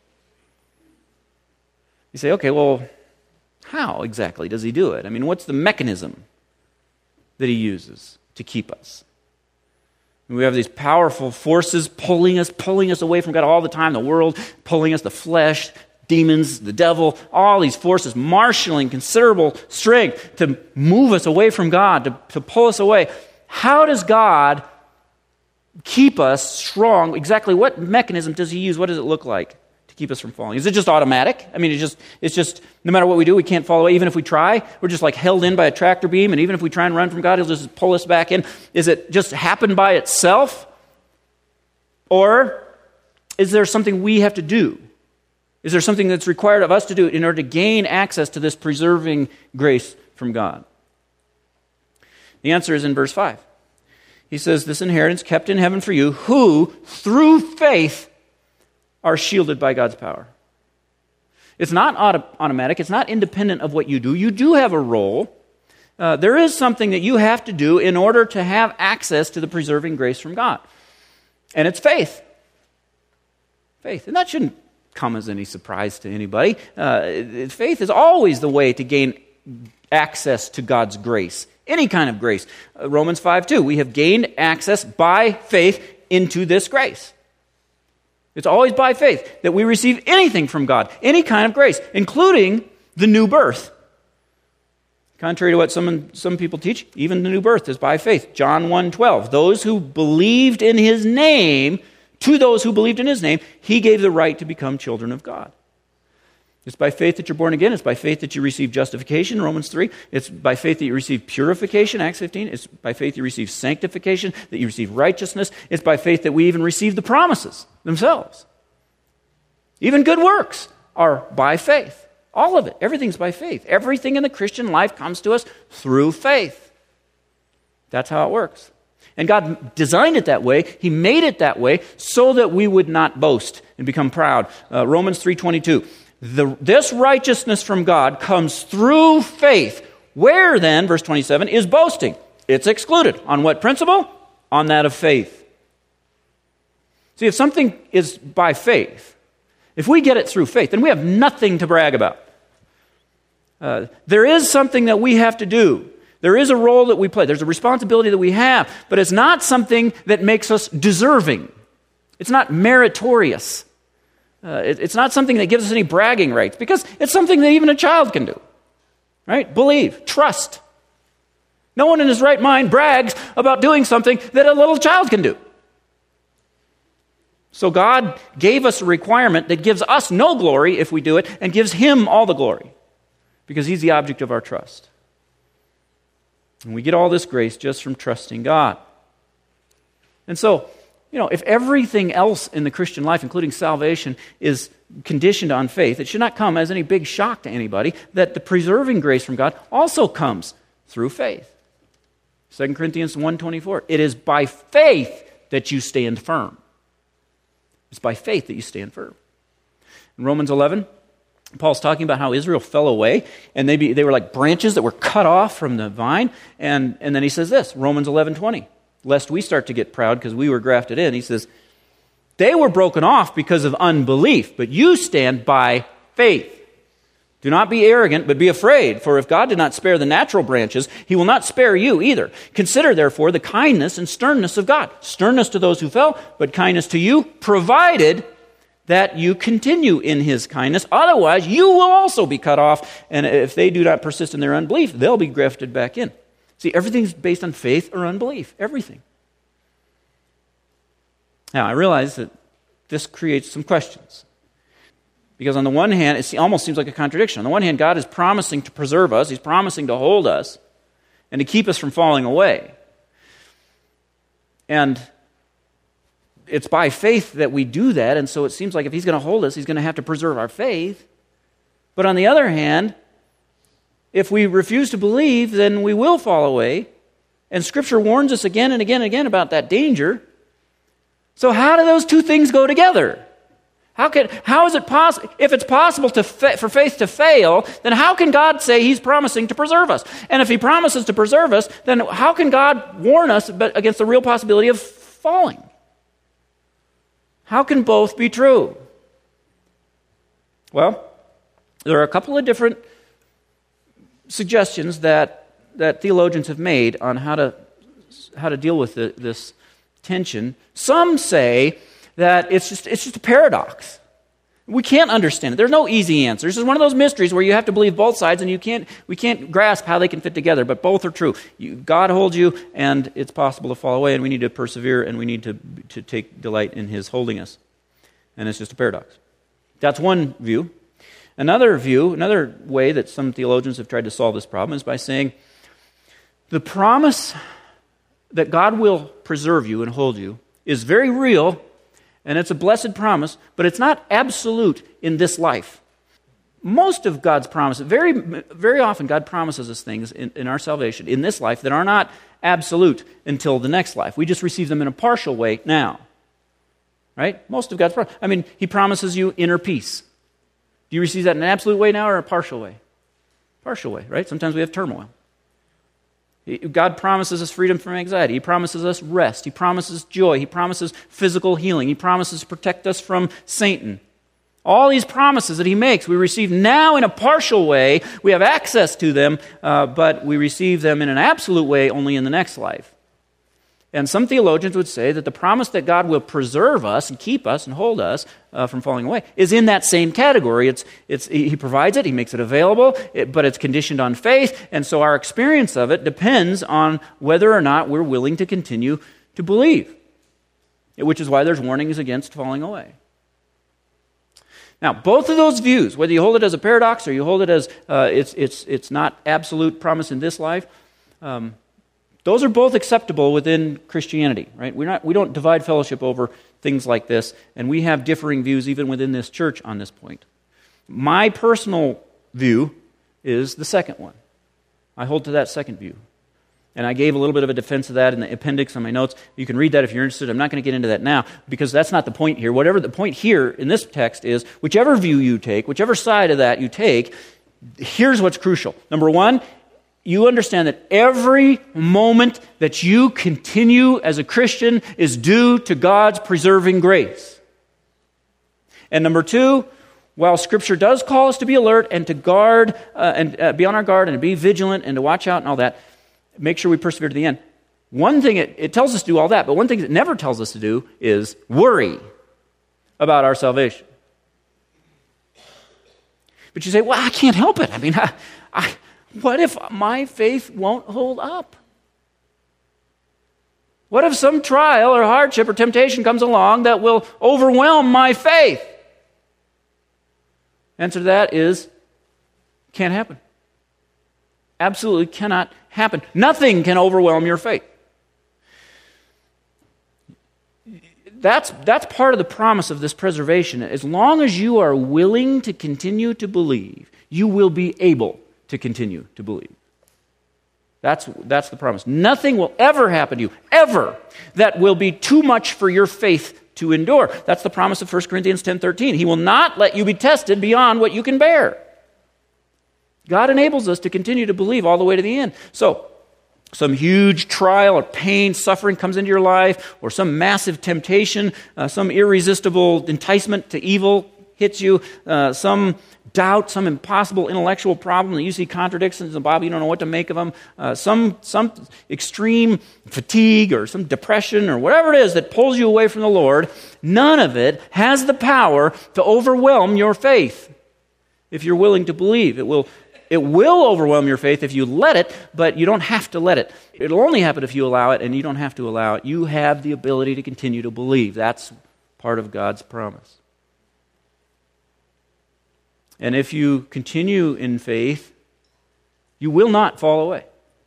You say, okay, well, how exactly does he do it? I mean, what's the mechanism that he uses to keep us? We have these powerful forces pulling us away from God all the time. The world pulling us, the flesh, demons, the devil, all these forces marshaling considerable strength to move us away from God, to pull us away. How does God keep us strong? Exactly what mechanism does he use? What does it look like to keep us from falling? Is it just automatic? I mean, it's just no matter what we do, we can't fall away. Even if we try, we're just like held in by a tractor beam, and even if we try and run from God, he'll just pull us back in. Is it just happen by itself? Or is there something we have to do? Is there something that's required of us to do in order to gain access to this preserving grace from God? The answer is in verse 5. He says, this inheritance kept in heaven for you, who through faith are shielded by God's power. It's not automatic. It's not independent of what you do. You do have a role. There is something that you have to do in order to have access to the preserving grace from God. And it's faith. Faith. And that shouldn't come as any surprise to anybody. Faith is always the way to gain access to God's grace. Any kind of grace. Romans 5:2, we have gained access by faith into this grace. It's always by faith that we receive anything from God, any kind of grace, including the new birth. Contrary to what some people teach, even the new birth is by faith. John 1:12, those who believed in his name, to those who believed in his name, he gave the right to become children of God. It's by faith that you're born again. It's by faith that you receive justification, Romans 3. It's by faith that you receive purification, Acts 15. It's by faith you receive sanctification, that you receive righteousness. It's by faith that we even receive the promises themselves. Even good works are by faith. All of it. Everything's by faith. Everything in the Christian life comes to us through faith. That's how it works. And God designed it that way. He made it that way so that we would not boast and become proud. Romans 3:22. This righteousness from God comes through faith. Where then, verse 27, is boasting? It's excluded. On what principle? On that of faith. See, if something is by faith, if we get it through faith, then we have nothing to brag about. There is something that we have to do. There is a role that we play. There's a responsibility that we have, but it's not something that makes us deserving. It's not meritorious. It's not something that gives us any bragging rights, because it's something that even a child can do. Right? Believe, trust. No one in his right mind brags about doing something that a little child can do. So God gave us a requirement that gives us no glory if we do it, and gives him all the glory, because he's the object of our trust. And we get all this grace just from trusting God. And so, if everything else in the Christian life, including salvation, is conditioned on faith, it should not come as any big shock to anybody that the preserving grace from God also comes through faith. 2 Corinthians 1:24, it is by faith that you stand firm. It's by faith that you stand firm. In Romans 11, Paul's talking about how Israel fell away, and they were like branches that were cut off from the vine, and then he says this, Romans 11:20. Lest we start to get proud because we were grafted in. He says, they were broken off because of unbelief, but you stand by faith. Do not be arrogant, but be afraid, for if God did not spare the natural branches, he will not spare you either. Consider, therefore, the kindness and sternness of God. Sternness to those who fell, but kindness to you, provided that you continue in his kindness. Otherwise, you will also be cut off, and if they do not persist in their unbelief, they'll be grafted back in. See, everything's based on faith or unbelief. Everything. Now, I realize that this creates some questions. Because on the one hand, it almost seems like a contradiction. On the one hand, God is promising to preserve us. He's promising to hold us and to keep us from falling away. And it's by faith that we do that, and so it seems like if he's going to hold us, he's going to have to preserve our faith. But on the other hand, if we refuse to believe, then we will fall away. And Scripture warns us again and again and again about that danger. So how do those two things go together? How is it possible? If it's possible for faith to fail, then how can God say he's promising to preserve us? And if he promises to preserve us, then how can God warn us against the real possibility of falling? How can both be true? Well, there are a couple of different suggestions that theologians have made on how to deal with this tension. Some say that it's just a paradox. We can't understand it. There's no easy answer. This is one of those mysteries where you have to believe both sides, and we can't grasp how they can fit together, but both are true. God holds you, and it's possible to fall away, and we need to persevere, and we need to take delight in his holding us. And it's just a paradox. That's one view. Another way that some theologians have tried to solve this problem is by saying the promise that God will preserve you and hold you is very real, and it's a blessed promise, but it's not absolute in this life. Most of God's promises, very, very often God promises us things in our salvation in this life that are not absolute until the next life. We just receive them in a partial way now. Right? Most of God's promises. I mean, He promises you inner peace. Do you receive that in an absolute way now or a partial way? Partial way, right? Sometimes we have turmoil. God promises us freedom from anxiety. He promises us rest. He promises joy. He promises physical healing. He promises to protect us from Satan. All these promises that He makes, we receive now in a partial way. We have access to them, but we receive them in an absolute way only in the next life. And some theologians would say that the promise that God will preserve us and keep us and hold us from falling away is in that same category. He provides it, He makes it available, but it's conditioned on faith, and so our experience of it depends on whether or not we're willing to continue to believe, which is why there's warnings against falling away. Now, both of those views, whether you hold it as a paradox or you hold it as it's not absolute promise in this life, those are both acceptable within Christianity, right? We don't divide fellowship over things like this, and we have differing views even within this church on this point. My personal view is the second one. I hold to that second view. And I gave a little bit of a defense of that in the appendix on my notes. You can read that if you're interested. I'm not going to get into that now because that's not the point here. Whatever the point here in this text is, whichever view you take, whichever side of that you take, here's what's crucial. Number one, you understand that every moment that you continue as a Christian is due to God's preserving grace. And number two, while Scripture does call us to be alert and to guard and be on our guard and to be vigilant and to watch out and all that, make sure we persevere to the end. One thing it tells us to do all that, but one thing it never tells us to do is worry about our salvation. But you say, well, I can't help it. I mean, what if my faith won't hold up? What if some trial or hardship or temptation comes along that will overwhelm my faith? Answer to that is, can't happen. Absolutely cannot happen. Nothing can overwhelm your faith. That's part of the promise of this preservation. As long as you are willing to continue to believe, you will be able to continue to believe. That's the promise. Nothing will ever happen to you, ever, that will be too much for your faith to endure. That's the promise of 1 Corinthians 10:13. He will not let you be tested beyond what you can bear. God enables us to continue to believe all the way to the end. So, some huge trial or pain, suffering comes into your life, or some massive temptation, some irresistible enticement to evil hits you, some doubt, some impossible intellectual problem that you see contradictions in the Bible, you don't know what to make of them, some extreme fatigue or some depression or whatever it is that pulls you away from the Lord, none of it has the power to overwhelm your faith. If you're willing to believe, it will overwhelm your faith if you let it, but you don't have to let it. It'll only happen if you allow it, and you don't have to allow it. You have the ability to continue to believe. That's part of God's promise. And if you continue in faith, you will not fall away.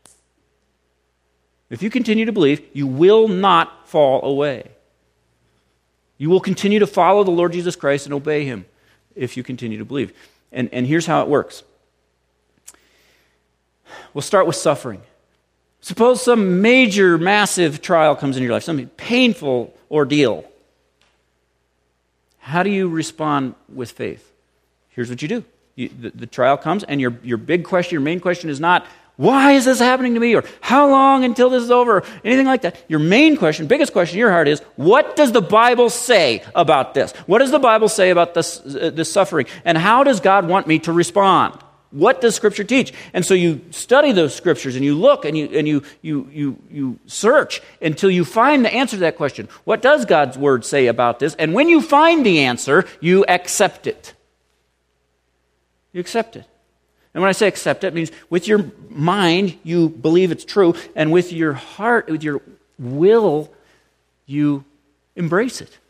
If you continue to believe, you will not fall away. You will continue to follow the Lord Jesus Christ and obey Him if you continue to believe. And here's how it works. We'll start with suffering. Suppose some major, massive trial comes into your life, some painful ordeal. How do you respond with faith? Here's what you do. The trial comes, and your big question, your main question is not, why is this happening to me? Or how long until this is over? Or anything like that. Your main question, biggest question in your heart is, what does the Bible say about this? What does the Bible say about this suffering? And how does God want me to respond? What does Scripture teach? And so you study those Scriptures, and you look, and you search until you find the answer to that question. What does God's Word say about this? And when you find the answer, you accept it. You accept it. And when I say accept it, it means with your mind, you believe it's true, and with your heart, with your will, you embrace it.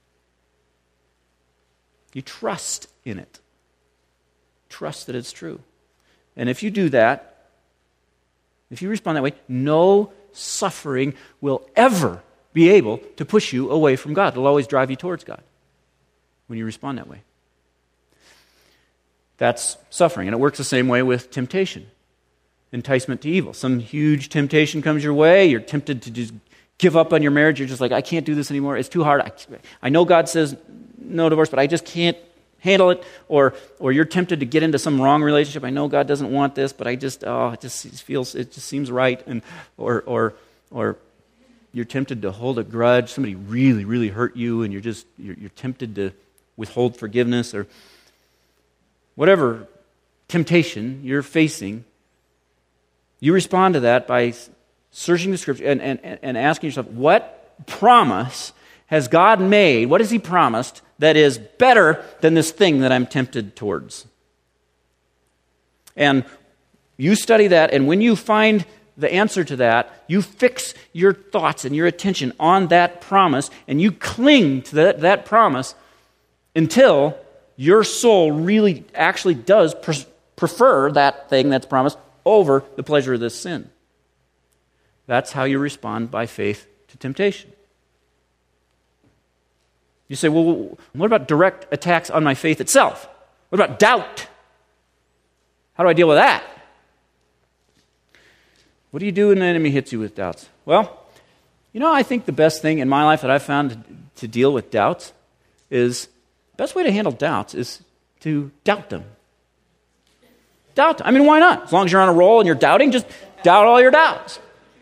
You trust in it. Trust that it's true. And if you do that, if you respond that way, no suffering will ever be able to push you away from God. It'll always drive you towards God when you respond that way. That's suffering, and it works the same way with temptation, enticement to evil. Some huge temptation comes your way, you're tempted to just give up on your marriage, you're just like, I can't do this anymore, it's too hard. I know God says no divorce, but I just can't handle it. Or you're tempted to get into some wrong relationship. I know God doesn't want this, but it just seems right. And or you're tempted to hold a grudge. Somebody really, really hurt you, and you're tempted to withhold forgiveness, or whatever temptation you're facing. You respond to that by searching the Scripture and asking yourself, what promise has God made? What has He promised that is better than this thing that I'm tempted towards? And you study that, and when you find the answer to that, you fix your thoughts and your attention on that promise, and you cling to that promise until your soul really actually does prefer that thing that's promised over the pleasure of this sin. That's how you respond by faith to temptation. You say, well, what about direct attacks on my faith itself? What about doubt? How do I deal with that? What do you do when the enemy hits you with doubts? Well, I think the best thing in my life that I've found to deal with doubts is, the best way to handle doubts is to doubt them. Doubt them. I mean, why not? As long as you're on a roll and you're doubting, just doubt all your doubts.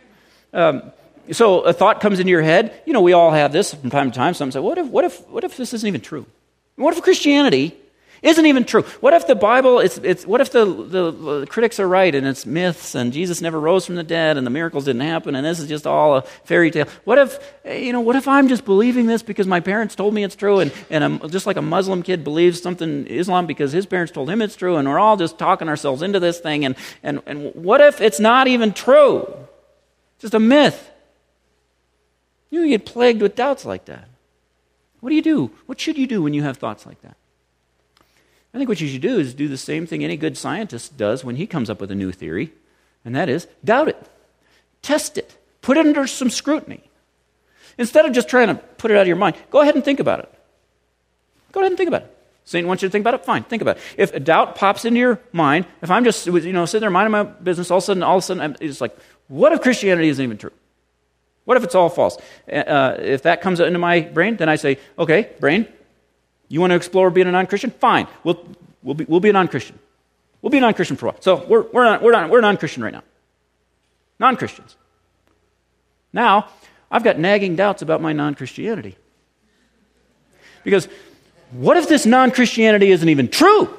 So a thought comes into your head. We all have this from time to time. Some say, what if this isn't even true? What if Christianity isn't even true? What if the Bible, what if the critics are right and it's myths and Jesus never rose from the dead and the miracles didn't happen and this is just all a fairy tale? What if I'm just believing this because my parents told me it's true, and I'm just like a Muslim kid believes something Islam because his parents told him it's true, and we're all just talking ourselves into this thing, and what if it's not even true? It's just a myth. You get plagued with doubts like that. What do you do? What should you do when you have thoughts like that? I think what you should do is do the same thing any good scientist does when he comes up with a new theory, and that is doubt it. Test it. Put it under some scrutiny. Instead of just trying to put it out of your mind, go ahead and think about it. Go ahead and think about it. Satan wants you to think about it? Fine, think about it. If a doubt pops into your mind, if I'm just sitting there minding my business, all of a sudden, it's like, what if Christianity isn't even true? What if it's all false? If that comes into my brain, then I say, okay, brain, you want to explore being a non-Christian? Fine, we'll be a non-Christian. We'll be a non-Christian for a while. So we're non-Christian right now. Non-Christians. Now, I've got nagging doubts about my non-Christianity. Because what if this non-Christianity isn't even true?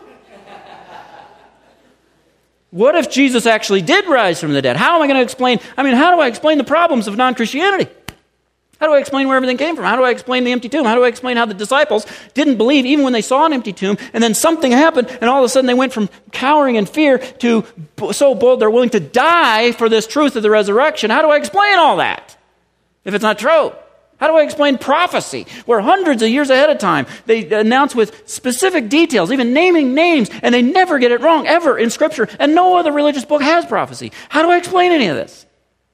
What if Jesus actually did rise from the dead? How am I going to explain? How do I explain the problems of non-Christianity? How do I explain where everything came from? How do I explain the empty tomb? How do I explain how the disciples didn't believe even when they saw an empty tomb, and then something happened, and all of a sudden they went from cowering in fear to so bold they're willing to die for this truth of the resurrection? How do I explain all that if it's not true? How do I explain prophecy, where hundreds of years ahead of time they announce with specific details, even naming names, and they never get it wrong ever in Scripture, and no other religious book has prophecy? How do I explain any of this?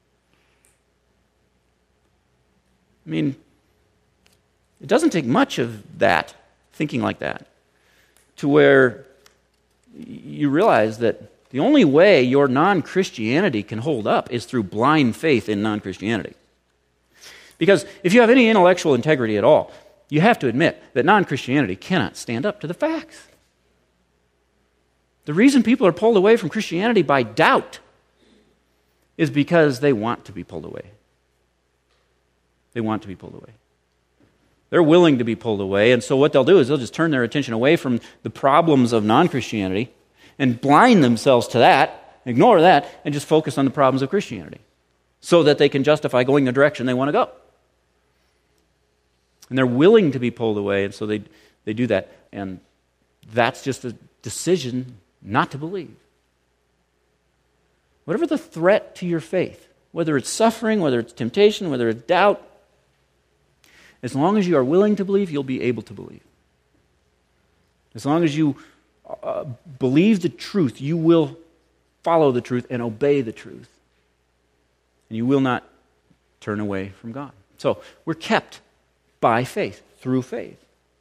It doesn't take much of that, thinking like that, to where you realize that the only way your non-Christianity can hold up is through blind faith in non-Christianity. Because if you have any intellectual integrity at all, you have to admit that non-Christianity cannot stand up to the facts. The reason people are pulled away from Christianity by doubt is because they want to be pulled away. They want to be pulled away. They're willing to be pulled away, and so what they'll do is they'll just turn their attention away from the problems of non-Christianity and blind themselves to that, ignore that, and just focus on the problems of Christianity so that they can justify going the direction they want to go. And they're willing to be pulled away, and so they do that. And that's just a decision not to believe. Whatever the threat to your faith, whether it's suffering, whether it's temptation, whether it's doubt, as long as you are willing to believe, you'll be able to believe. As long as you believe the truth, you will follow the truth and obey the truth. And you will not turn away from God. So we're kept by faith, through faith.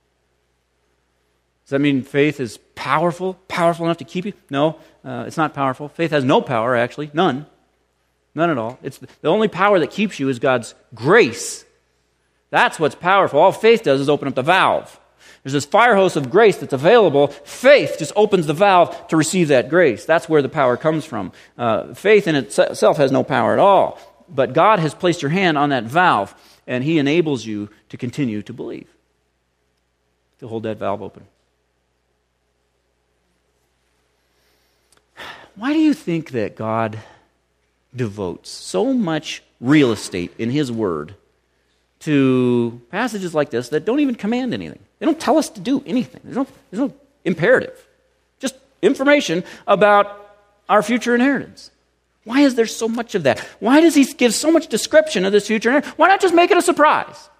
Does that mean faith is powerful enough to keep you? No, it's not powerful. Faith has no power, actually, none at all. It's the only power that keeps you is God's grace. That's what's powerful. All faith does is open up the valve. There's this fire hose of grace that's available. Faith just opens the valve to receive that grace. That's where the power comes from. Faith in itself has no power at all. But God has placed your hand on that valve, and He enables you to continue to believe, to hold that valve open. Why do you think that God devotes so much real estate in His Word to passages like this that don't even command anything? They don't tell us to do anything. There's no imperative. Just information about our future inheritance. Why is there so much of that? Why does He give so much description of this future inheritance? Why not just make it a surprise?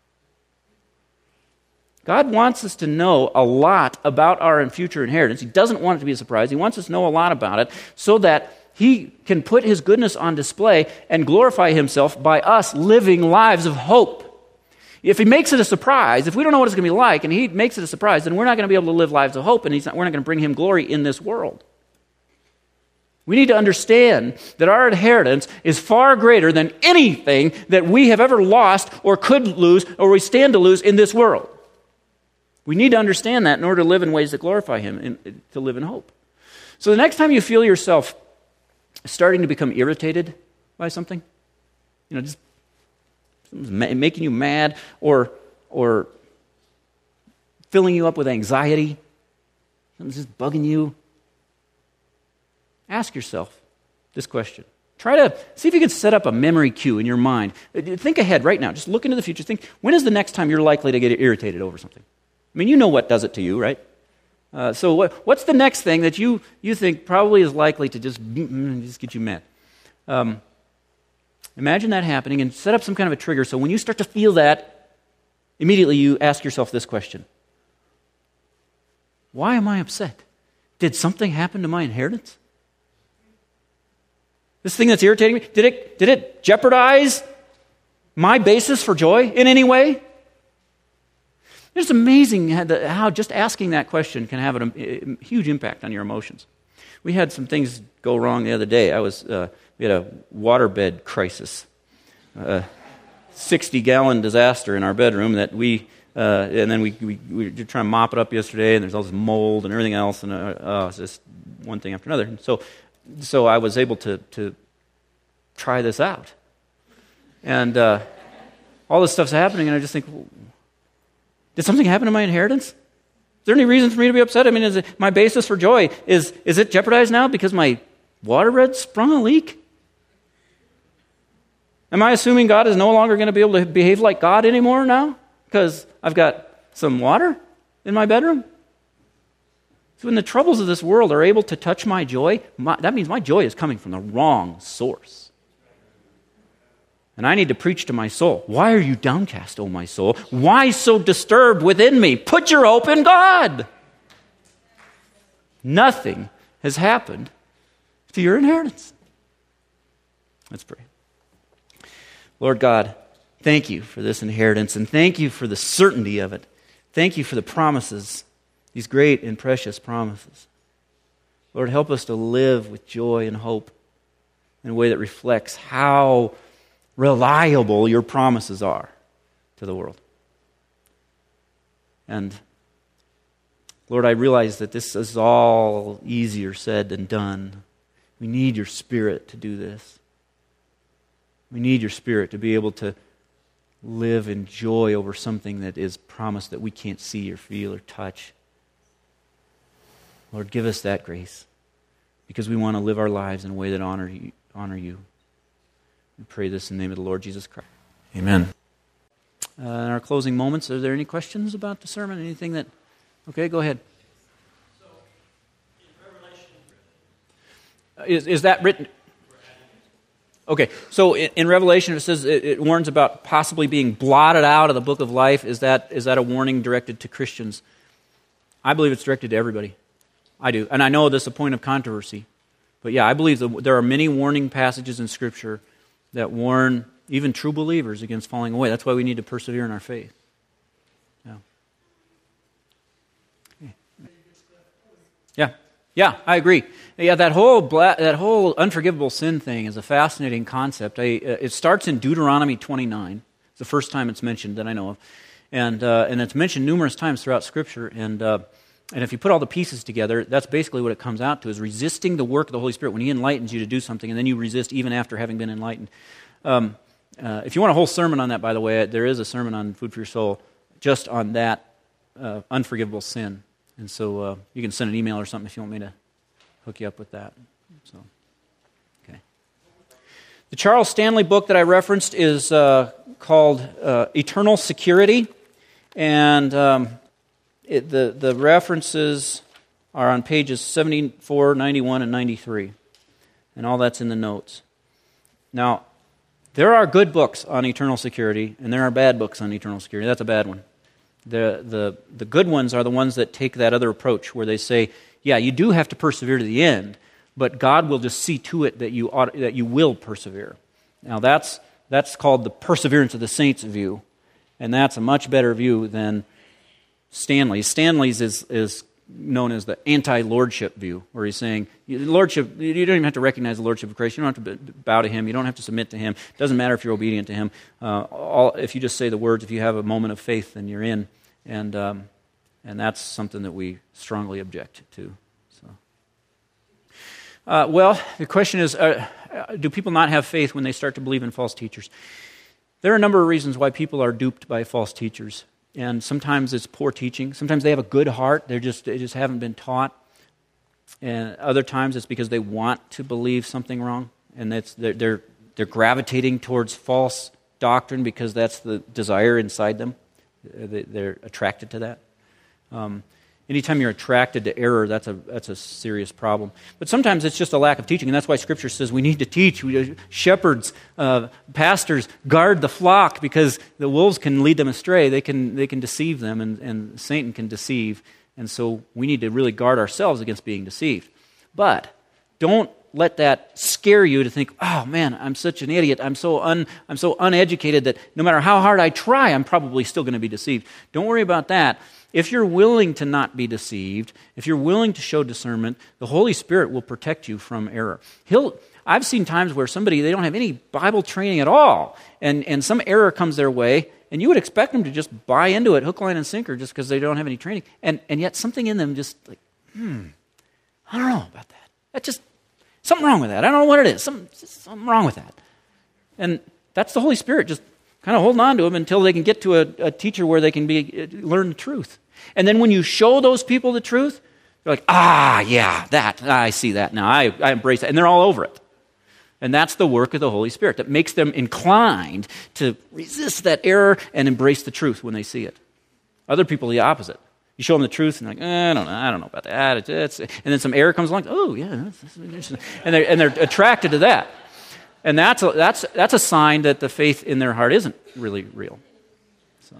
God wants us to know a lot about our future inheritance. He doesn't want it to be a surprise. He wants us to know a lot about it so that He can put His goodness on display and glorify Himself by us living lives of hope. If He makes it a surprise, if we don't know what it's going to be like, and He makes it a surprise, then we're not going to be able to live lives of hope, and we're not going to bring Him glory in this world. We need to understand that our inheritance is far greater than anything that we have ever lost or could lose or we stand to lose in this world. We need to understand that in order to live in ways that glorify Him and to live in hope. So the next time you feel yourself starting to become irritated by something, just making you mad or filling you up with anxiety, something's just bugging you, ask yourself this question. Try to see if you can set up a memory cue in your mind. Think ahead right now. Just look into the future. Think, when is the next time you're likely to get irritated over something? I mean, you know what does it to you, right? So what's the next thing that you think probably is likely to just get you mad? Imagine that happening and set up some kind of a trigger so when you start to feel that, immediately you ask yourself this question. Why am I upset? Did something happen to my inheritance? This thing that's irritating me, did it jeopardize my basis for joy in any way? It's amazing how just asking that question can have a huge impact on your emotions. We had some things go wrong the other day. We had a waterbed crisis, 60-gallon disaster in our bedroom that and then we were trying to mop it up yesterday, and there's all this mold and everything else, and it's just one thing after another. And so I was able to try this out, and all this stuff's happening, and I just think, did something happen to my inheritance? Is there any reason for me to be upset? I mean, is it my basis for joy? Is it jeopardized now because my waterbed sprung a leak? Am I assuming God is no longer going to be able to behave like God anymore now because I've got some water in my bedroom? So when the troubles of this world are able to touch my joy, that means my joy is coming from the wrong source. And I need to preach to my soul. Why are you downcast, O my soul? Why so disturbed within me? Put your hope in God. Nothing has happened to your inheritance. Let's pray. Lord God, thank you for this inheritance, and thank you for the certainty of it. Thank you for the promises, these great and precious promises. Lord, help us to live with joy and hope in a way that reflects how reliable your promises are to the world. And Lord, I realize that this is all easier said than done. We need your Spirit to do this. We need your Spirit to be able to live in joy over something that is promised that we can't see or feel or touch. Lord, give us that grace, because we want to live our lives in a way that honor you. We pray this in the name of the Lord Jesus Christ. Amen. In our closing moments, are there any questions about the sermon? Anything that... Okay, go ahead. So, in Revelation... Is that written... Okay, so in Revelation it says it warns about possibly being blotted out of the book of life. Is that a warning directed to Christians? I believe it's directed to everybody. I do. And I know this is a point of controversy. But yeah, I believe there are many warning passages in Scripture that warn even true believers against falling away. That's why we need to persevere in our faith. Yeah, I agree. Yeah, that whole unforgivable sin thing is a fascinating concept. It starts in Deuteronomy 29. It's the first time it's mentioned that I know of, and it's mentioned numerous times throughout Scripture. And if you put all the pieces together, that's basically what it comes out to: is resisting the work of the Holy Spirit when He enlightens you to do something, and then you resist even after having been enlightened. If you want a whole sermon on that, by the way, there is a sermon on Food for Your Soul just on that unforgivable sin. And so you can send an email or something if you want me to hook you up with that. So, okay. The Charles Stanley book that I referenced is called Eternal Security, and the references are on pages 74, 91, and 93, and all that's in the notes. Now, there are good books on eternal security, and there are bad books on eternal security. That's a bad one. The good ones are the ones that take that other approach where they say, yeah, you do have to persevere to the end, but God will just see to it that you will persevere. Now that's called the perseverance of the saints view, and that's a much better view than Stanley's. Stanley's is known as the anti-lordship view, where he's saying, lordship, you don't even have to recognize the lordship of Christ. You don't have to bow to Him. You don't have to submit to Him. It doesn't matter if you're obedient to Him. If you just say the words, if you have a moment of faith, then you're in. And that's something that we strongly object to. So, well, the question is, do people not have faith when they start to believe in false teachers? There are a number of reasons why people are duped by false teachers. And sometimes it's poor teaching. Sometimes they have a good heart. They just haven't been taught. And other times it's because they want to believe something wrong, and they're gravitating towards false doctrine because that's the desire inside them. They're attracted to that. Anytime you're attracted to error, that's a serious problem. But sometimes it's just a lack of teaching, and that's why Scripture says we need to teach. Shepherds, pastors, guard the flock because the wolves can lead them astray. They can deceive them, and Satan can deceive. And so we need to really guard ourselves against being deceived. But don't let that scare you to think, oh man, I'm such an idiot. I'm so uneducated that no matter how hard I try, I'm probably still going to be deceived. Don't worry about that. If you're willing to not be deceived, if you're willing to show discernment, the Holy Spirit will protect you from error. I've seen times where they don't have any Bible training at all, and some error comes their way, and you would expect them to just buy into it, hook, line, and sinker, just because they don't have any training. And yet something in them just like, I don't know about that. That's just something wrong with that. I don't know what it is. Something wrong with that. And that's the Holy Spirit just kind of holding on to them until they can get to a teacher where they can learn the truth. And then when you show those people the truth, they're like, yeah, I see that now. I embrace that. And they're all over it. And that's the work of the Holy Spirit that makes them inclined to resist that error and embrace the truth when they see it. Other people, the opposite. You show them the truth and they're like, I don't know about that. And then some error comes along. Oh, yeah, that's interesting. And they're attracted to that. And that's a sign that the faith in their heart isn't really real. So.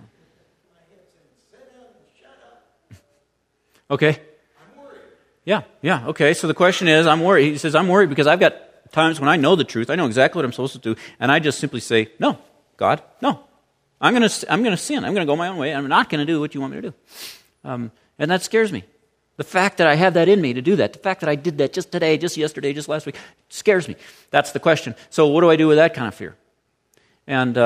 Okay. I'm worried. Yeah. Okay. So the question is, I'm worried. He says, I'm worried because I've got times when I know the truth. I know exactly what I'm supposed to do, and I just simply say, "No, God, no. I'm going to sin. I'm going to go my own way. I'm not going to do what you want me to do." And that scares me. The fact that I have that in me to do that, the fact that I did that just today, just yesterday, just last week, scares me. That's the question. So what do I do with that kind of fear? And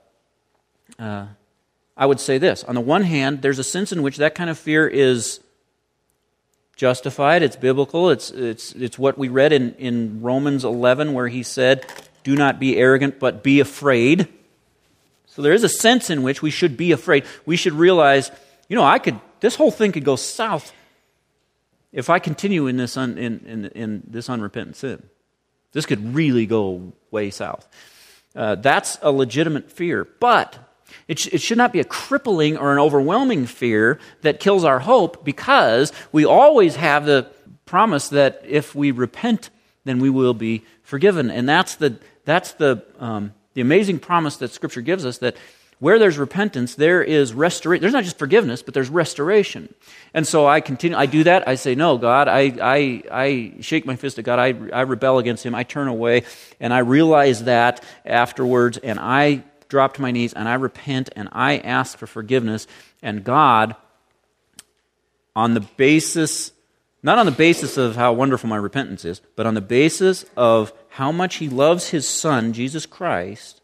I would say this. On the one hand, there's a sense in which that kind of fear is justified. It's biblical. It's what we read in Romans 11 where he said, do not be arrogant, but be afraid. So there is a sense in which we should be afraid. We should realize, this whole thing could go south if I continue in this this unrepentant sin. This could really go way south. That's a legitimate fear. But it should not be a crippling or an overwhelming fear that kills our hope, because we always have the promise that if we repent, then we will be forgiven. And that's the amazing promise that Scripture gives us, that where there's repentance, there is restoration. There's not just forgiveness, but there's restoration. And so I continue. I do that. I say, no, God, I shake my fist at God. I rebel against Him. I turn away, and I realize that afterwards, and I drop to my knees, and I repent, and I ask for forgiveness. And God, on the basis, not on the basis of how wonderful my repentance is, but on the basis of how much He loves His Son, Jesus Christ,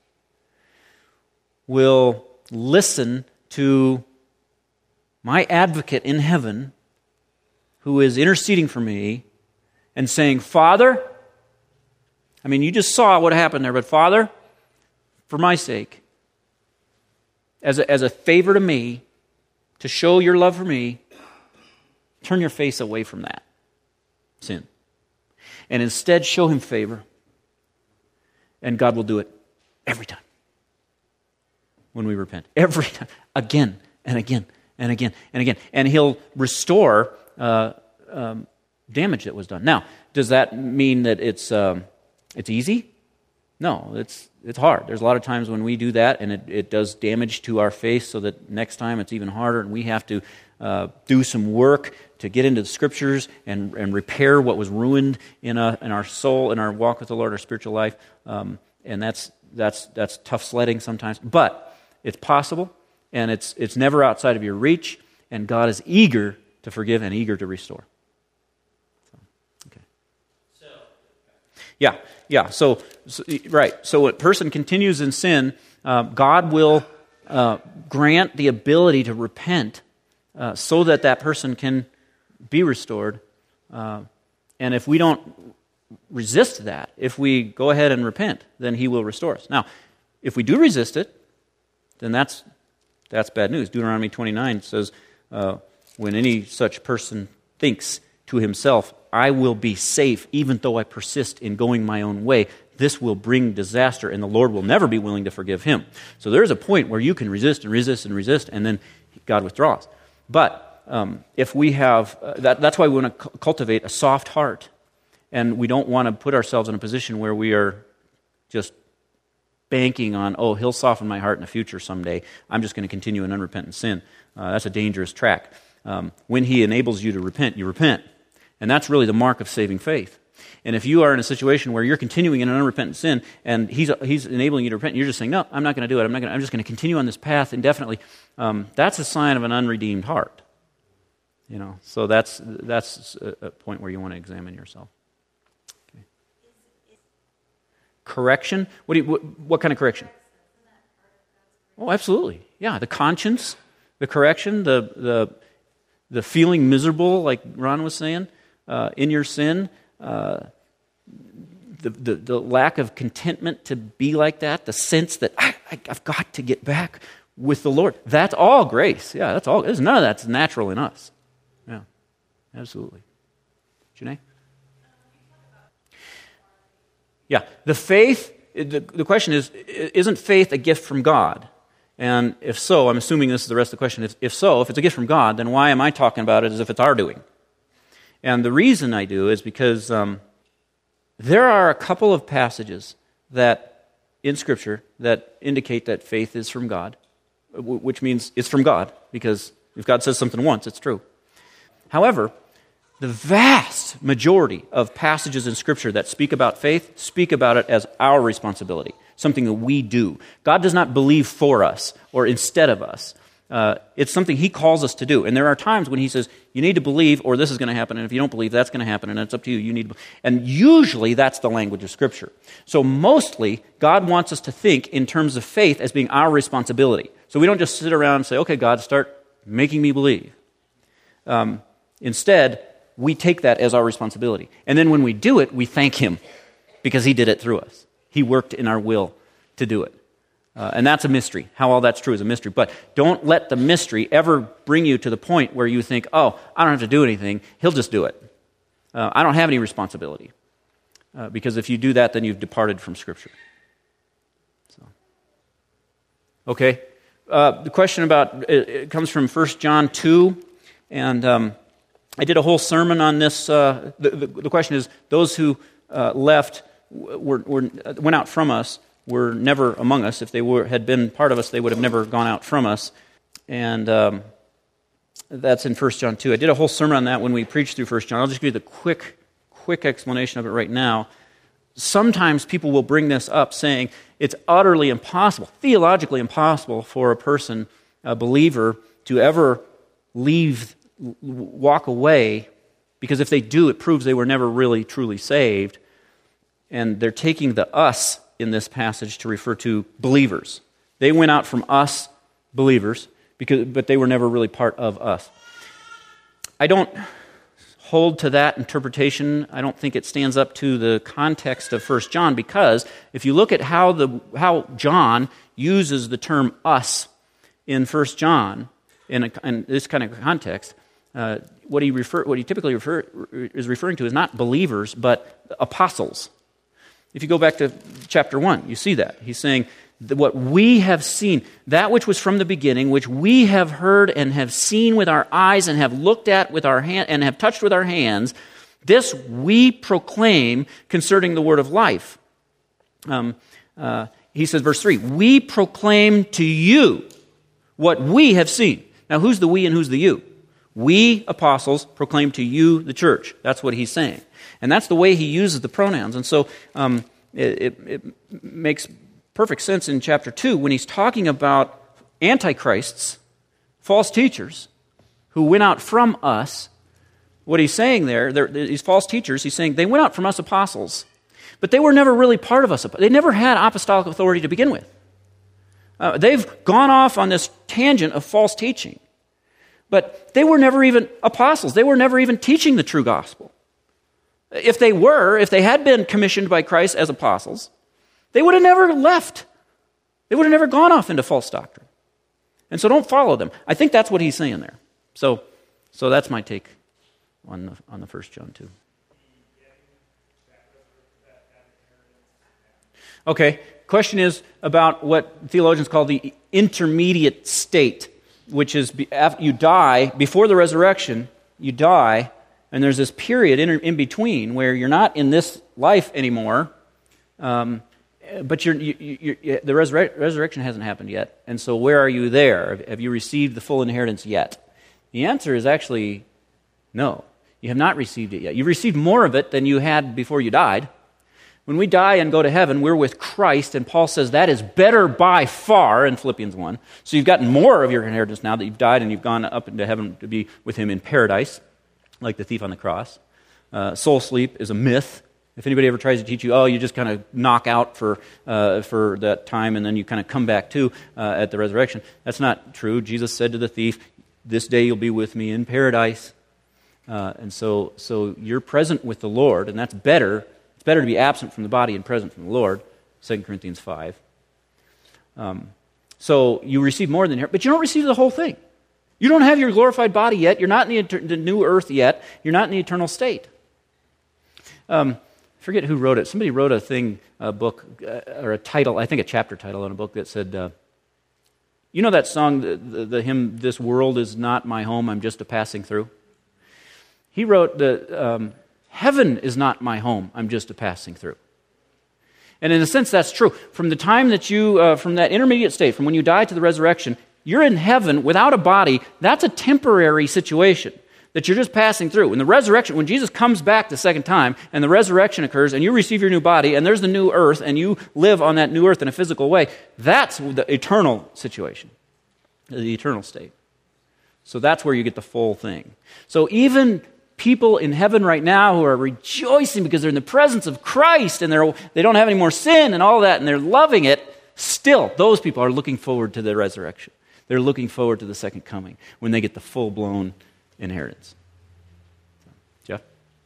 will listen to my advocate in heaven who is interceding for me and saying, Father, I mean, you just saw what happened there, but Father, for my sake, as a favor to me, to show your love for me, turn your face away from that sin. And instead show Him favor. And God will do it every time when we repent. Every time. Again and again and again and again. And He'll restore damage that was done. Now, does that mean that it's easy? No, it's hard. There's a lot of times when we do that and it does damage to our faith, so that next time it's even harder, and we have to do some work to get into the Scriptures and repair what was ruined in our soul, in our walk with the Lord, our spiritual life. And that's tough sledding sometimes. But it's possible, and it's never outside of your reach, and God is eager to forgive and eager to restore. Yeah. So right. So when a person continues in sin, God will grant the ability to repent so that person can be restored. And if we don't resist that, if we go ahead and repent, then He will restore us. Now, if we do resist it, then that's bad news. Deuteronomy 29 says, when any such person thinks to himself, I will be safe even though I persist in going my own way, this will bring disaster, and the Lord will never be willing to forgive him. So there's a point where you can resist and resist and resist, and then God withdraws. But if we have, that's why we want to cultivate a soft heart, and we don't want to put ourselves in a position where we are just banking on, He'll soften my heart in the future someday. I'm just going to continue in unrepentant sin. That's a dangerous track. When He enables you to repent, you repent. And that's really the mark of saving faith. And if you are in a situation where you're continuing in an unrepentant sin, and He's enabling you to repent, and you're just saying, no, I'm not going to do it. I'm just going to continue on this path indefinitely. That's a sign of an unredeemed heart. So that's a point where you want to examine yourself. Okay. Correction? What kind of correction? Oh, absolutely. Yeah, the conscience, the correction, the feeling miserable, like Ron was saying, in your sin, the lack of contentment to be like that, the sense that I've got to get back with the Lord. That's all grace. Yeah, that's all. None of that's natural in us. Yeah, absolutely. Janae? Yeah, the faith, the question is, isn't faith a gift from God? And if so, I'm assuming this is the rest of the question. If so, if it's a gift from God, then why am I talking about it as if it's our doing? And the reason I do is because there are a couple of passages that in Scripture that indicate that faith is from God, which means it's from God, because if God says something once, it's true. However, the vast majority of passages in Scripture that speak about faith speak about it as our responsibility, something that we do. God does not believe for us or instead of us. It's something He calls us to do. And there are times when He says, you need to believe or this is going to happen, and if you don't believe, that's going to happen, and it's up to you. You need to And usually that's the language of Scripture. So mostly, God wants us to think in terms of faith as being our responsibility. So we don't just sit around and say, okay, God, start making me believe. Instead, we take that as our responsibility. And then when we do it, we thank Him because He did it through us. He worked in our will to do it. And that's a mystery. How all that's true is a mystery. But don't let the mystery ever bring you to the point where you think, I don't have to do anything. He'll just do it. I don't have any responsibility. Because if you do that, then you've departed from Scripture. Okay. The question about, it comes from 1 John 2. And I did a whole sermon on this. The question is, those who went out from us, were never among us. If they had been part of us, they would have never gone out from us. And that's in 1 John 2. I did a whole sermon on that when we preached through 1 John. I'll just give you the quick explanation of it right now. Sometimes people will bring this up saying it's utterly impossible, theologically impossible for a person, a believer, to ever walk away, because if they do, it proves they were never really truly saved. And they're taking the us in this passage to refer to believers. They went out from us, believers, but they were never really part of us. I don't hold to that interpretation. I don't think it stands up to the context of 1 John, because if you look at how John uses the term us in 1 John, in this kind of context, what he typically is referring to is not believers, but apostles. If you go back to chapter 1, you see that. He's saying that what we have seen, that which was from the beginning, which we have heard and have seen with our eyes and have looked at with our hand and have touched with our hands, this we proclaim concerning the word of life. He says, verse 3, we proclaim to you what we have seen. Now, who's the we and who's the you? We, apostles, proclaim to you, the church. That's what he's saying. And that's the way he uses the pronouns. And so it makes perfect sense in chapter 2 when he's talking about antichrists, false teachers, who went out from us. What he's saying there, these false teachers, he's saying they went out from us apostles, but they were never really part of us. They never had apostolic authority to begin with. They've gone off on this tangent of false teaching. But they were never even apostles. They were never even teaching the true gospel. If they had been commissioned by Christ as apostles, they would have never left. They would have never gone off into false doctrine. And so don't follow them. I think that's what he's saying there. So that's my take on the 1 John 2. Okay, question is about what theologians call the intermediate state, which is you die, before the resurrection, you die, and there's this period in between where you're not in this life anymore, but the resurrection hasn't happened yet. And so where are you there? Have you received the full inheritance yet? The answer is actually no. You have not received it yet. You've received more of it than you had before you died. When we die and go to heaven, we're with Christ, and Paul says that is better by far in Philippians 1. So you've gotten more of your inheritance now that you've died and you've gone up into heaven to be with him in paradise, like the thief on the cross. Soul sleep is a myth. If anybody ever tries to teach you, you just kind of knock out for that time and then you kind of come back to at the resurrection, that's not true. Jesus said to the thief, this day you'll be with me in paradise. And so you're present with the Lord, and that's better. It's better to be absent from the body and present from the Lord, 2 Corinthians 5. So you receive more than here, but you don't receive the whole thing. You don't have your glorified body yet. You're not in the new earth yet. You're not in the eternal state. I forget who wrote it. Somebody wrote a book, or a title, I think a chapter title on a book that said, you know that song, the hymn, "This world is not my home, I'm just a passing through"? He wrote that heaven is not my home, I'm just a passing through. And in a sense, that's true. From the time that from that intermediate state, from when you die to the resurrection, you're in heaven without a body. That's a temporary situation that you're just passing through. In the resurrection, when Jesus comes back the second time, and the resurrection occurs, and you receive your new body, and there's the new earth, and you live on that new earth in a physical way, that's the eternal situation, the eternal state. So that's where you get the full thing. So even people in heaven right now who are rejoicing because they're in the presence of Christ and they don't have any more sin and all that and they're loving it, still, those people are looking forward to the resurrection. They're looking forward to the second coming when they get the full-blown inheritance. Jeff?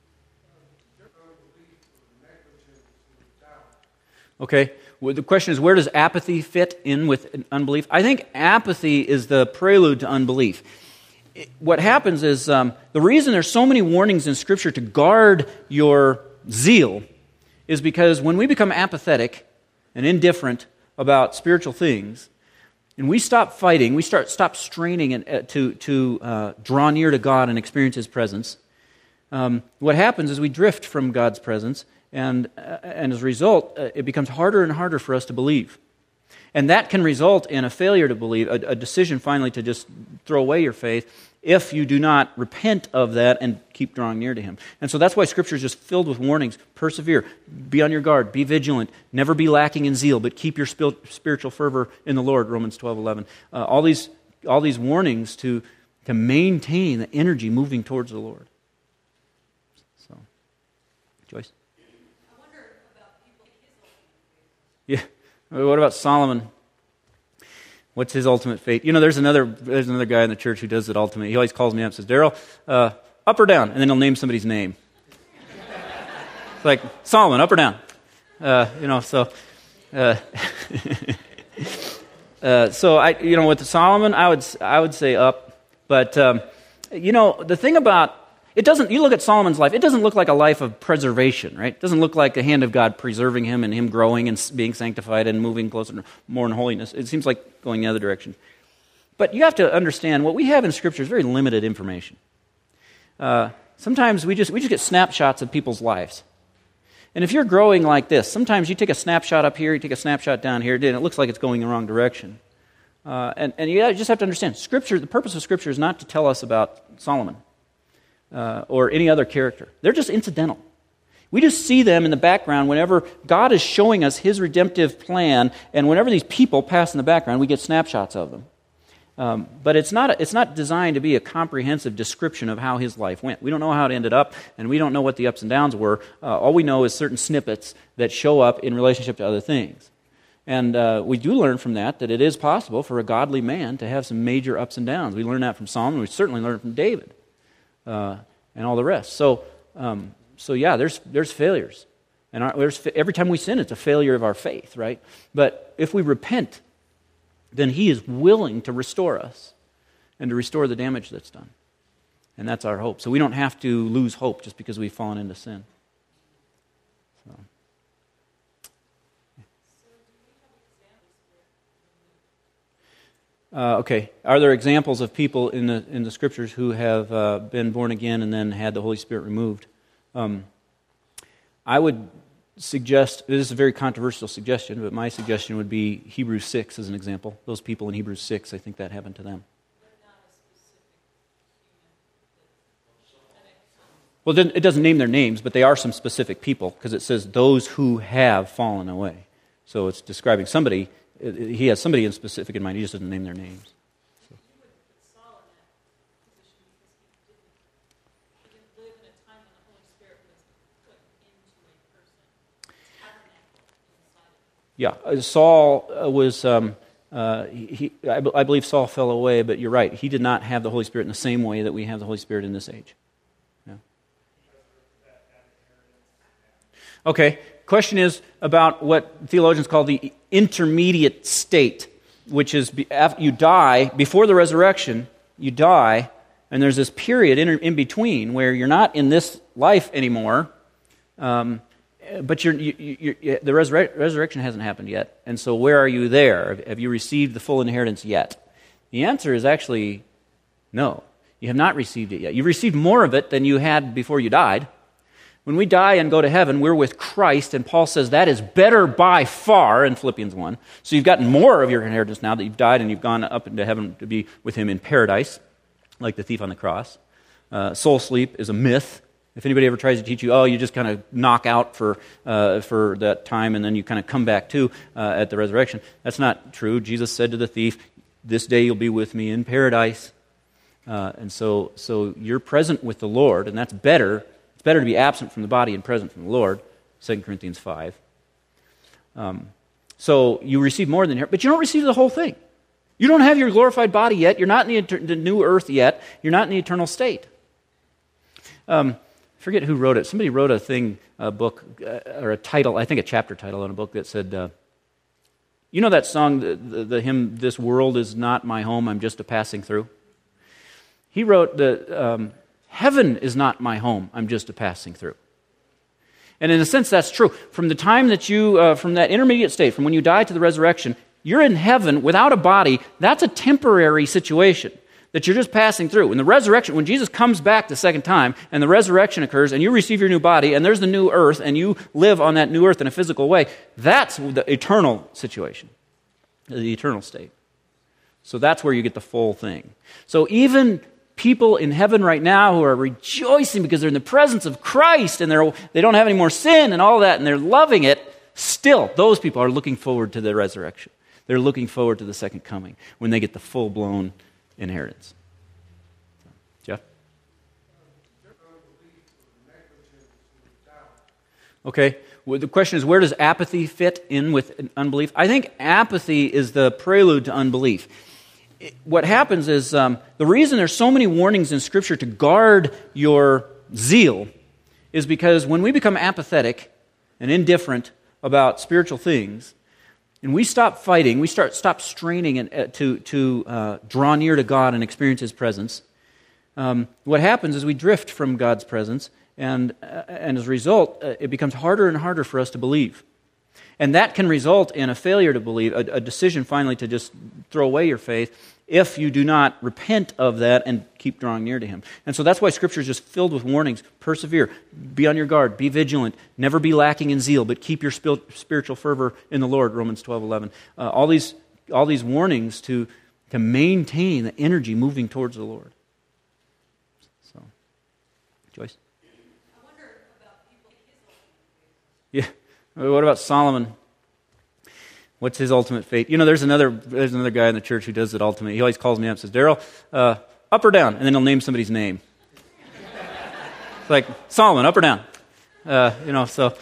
Okay. Well, the question is, where does apathy fit in with unbelief? I think apathy is the prelude to unbelief. What happens is the reason there's so many warnings in Scripture to guard your zeal is because when we become apathetic and indifferent about spiritual things, and we stop fighting, we stop straining to draw near to God and experience His presence, what happens is we drift from God's presence, And as a result, it becomes harder and harder for us to believe. And that can result in a failure to believe, a decision finally to just throw away your faith if you do not repent of that and keep drawing near to Him. And so that's why Scripture is just filled with warnings. Persevere. Be on your guard. Be vigilant. Never be lacking in zeal, but keep your spiritual fervor in the Lord, Romans 12:11. All these warnings to maintain the energy moving towards the Lord. So, Joyce? I wonder about people his ultimate fate. Yeah. What about Solomon? What's his ultimate fate? There's another guy in the church who does it ultimate. He always calls me up and says, Daryl, up or down? And then he'll name somebody's name. It's like, Solomon, up or down? So with Solomon, I would say up. But, the thing about, you look at Solomon's life, it doesn't look like a life of preservation, right? It doesn't look like the hand of God preserving him and him growing and being sanctified and moving closer, more in holiness. It seems like going the other direction. But you have to understand, what we have in Scripture is very limited information. Sometimes we just get snapshots of people's lives. And if you're growing like this, sometimes you take a snapshot up here, you take a snapshot down here, and it looks like it's going the wrong direction. And you just have to understand, Scripture. The purpose of Scripture is not to tell us about Solomon. Or any other character. They're just incidental. We just see them in the background whenever God is showing us His redemptive plan, and whenever these people pass in the background, we get snapshots of them. But it's not designed to be a comprehensive description of how his life went. We don't know how it ended up, and we don't know what the ups and downs were. All we know is certain snippets that show up in relationship to other things. And we do learn from that it is possible for a godly man to have some major ups and downs. We learn that from Solomon. We certainly learn it from David. And all the rest. So yeah, there's failures, and every time we sin, it's a failure of our faith, right? But if we repent, then He is willing to restore us and to restore the damage that's done, and that's our hope. So we don't have to lose hope just because we've fallen into sin. So. Okay. Are there examples of people in the Scriptures who have been born again and then had the Holy Spirit removed? I would suggest, this is a very controversial suggestion, but my suggestion would be Hebrews 6 as an example. Those people in Hebrews 6, I think that happened to them. Well, it doesn't name their names, but they are some specific people, because it says those who have fallen away. So it's describing somebody. He has somebody in specific in mind. He just doesn't name their names. So. You would put Saul in that position because he didn't live in a time when the Holy Spirit was put into a person, tabernacled inside of him. Yeah, Saul was. I believe Saul fell away, but you're right. He did not have the Holy Spirit in the same way that we have the Holy Spirit in this age. Yeah. Okay. Question is about what theologians call the intermediate state, which is after you die, before the resurrection, you die, and there's this period in between where you're not in this life anymore, but the resurrection hasn't happened yet. And so where are you there? Have you received the full inheritance yet? The answer is actually no. You have not received it yet. You've received more of it than you had before you died. When we die and go to heaven, we're with Christ, and Paul says that is better by far in Philippians 1. So you've gotten more of your inheritance now that you've died and you've gone up into heaven to be with Him in paradise, like the thief on the cross. Soul sleep is a myth. If anybody ever tries to teach you, you just kind of knock out for that time and then you kind of come back to at the resurrection, that's not true. Jesus said to the thief, "This day you'll be with me in paradise." And so you're present with the Lord, and that's better. It's better to be absent from the body and present from the Lord, 2 Corinthians 5. So you receive more than here, but you don't receive the whole thing. You don't have your glorified body yet. You're not in the new earth yet. You're not in the eternal state. I forget who wrote it. Somebody wrote a book, or a title, I think a chapter title on a book that said, you know that song, the hymn, "This world is not my home, I'm just a passing through"? He wrote that heaven is not my home, I'm just a passing through. And in a sense, that's true. From the time that you, from that intermediate state, from when you die to the resurrection, you're in heaven without a body. That's a temporary situation. that you're just passing through. When the resurrection, when Jesus comes back the second time, and the resurrection occurs, and you receive your new body, and there's the new earth, and you live on that new earth in a physical way, that's the eternal situation, the eternal state. So that's where you get the full thing. So even people in heaven right now who are rejoicing because they're in the presence of Christ, and they don't have any more sin and all that, and they're loving it, still, those people are looking forward to the resurrection. They're looking forward to the second coming, when they get the full-blown inheritance. Jeff? Okay. Well, the question is, where does apathy fit in with unbelief? I think apathy is the prelude to unbelief. What happens is, the reason there's so many warnings in Scripture to guard your zeal is because when we become apathetic and indifferent about spiritual things, and we stop fighting, we stop straining to draw near to God and experience His presence, what happens is we drift from God's presence, and as a result, it becomes harder and harder for us to believe. And that can result in a failure to believe, a decision finally to just throw away your faith, if you do not repent of that and keep drawing near to Him. And so that's why Scripture is just filled with warnings. Persevere, be on your guard, be vigilant, never be lacking in zeal, but keep your spiritual fervor in the Lord, Romans 12:11. All these warnings to maintain the energy moving towards the Lord. So, Joyce? I wonder about people in his Yeah. What about Solomon? What's his ultimate fate? You know, there's another guy in the church who does it ultimate. He always calls me up and says, Daryl, up or down? And then he'll name somebody's name. It's like, Solomon, up or down? So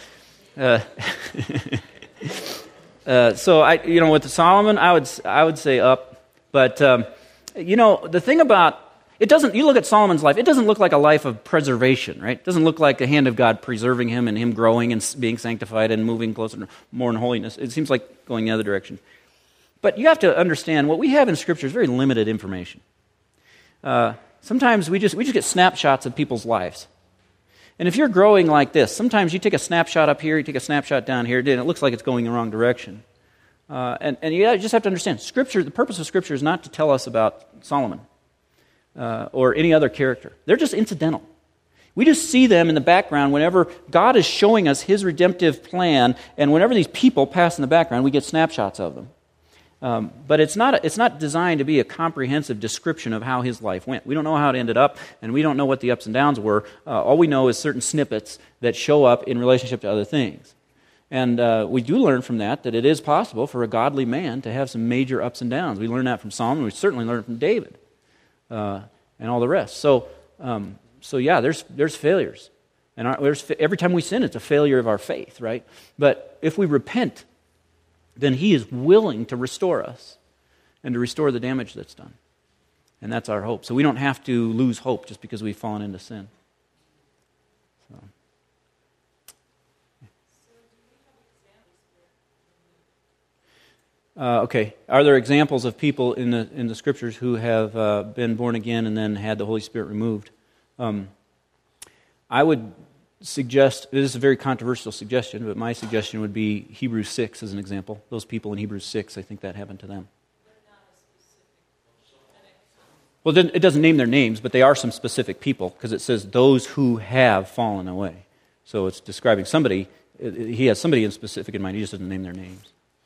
with Solomon, I would say up. But, the thing about, you look at Solomon's life, it doesn't look like a life of preservation, right? It doesn't look like the hand of God preserving him and him growing and being sanctified and moving closer, more in holiness. It seems like going the other direction. But you have to understand, what we have in Scripture is very limited information. Sometimes we just get snapshots of people's lives. And if you're growing like this, sometimes you take a snapshot up here, you take a snapshot down here, and it looks like it's going the wrong direction. And you just have to understand, Scripture. The purpose of Scripture is not to tell us about Solomon. Or any other character. They're just incidental. We just see them in the background whenever God is showing us His redemptive plan, and whenever these people pass in the background, we get snapshots of them. But it's not designed to be a comprehensive description of how his life went. We don't know how it ended up, and we don't know what the ups and downs were. All we know is certain snippets that show up in relationship to other things. And we do learn from that it is possible for a godly man to have some major ups and downs. We learn that from Solomon. We certainly learn it from David. And all the rest. So there's failures, and every time we sin, it's a failure of our faith, right? But if we repent, then He is willing to restore us and to restore the damage that's done, and that's our hope. So we don't have to lose hope just because we've fallen into sin. So. Okay. Are there examples of people in the Scriptures who have been born again and then had the Holy Spirit removed? I would suggest, this is a very controversial suggestion, but my suggestion would be Hebrews 6 as an example. Those people in Hebrews 6, I think that happened to them. Well, it doesn't name their names, but they are some specific people, because it says those who have fallen away. So it's describing somebody. He has somebody in specific in mind. He just doesn't name their names.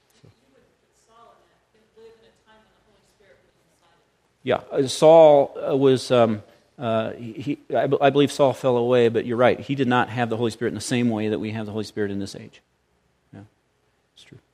Yeah, Saul was, I believe Saul fell away, but you're right. He did not have the Holy Spirit in the same way that we have the Holy Spirit in this age. Yeah, it's true.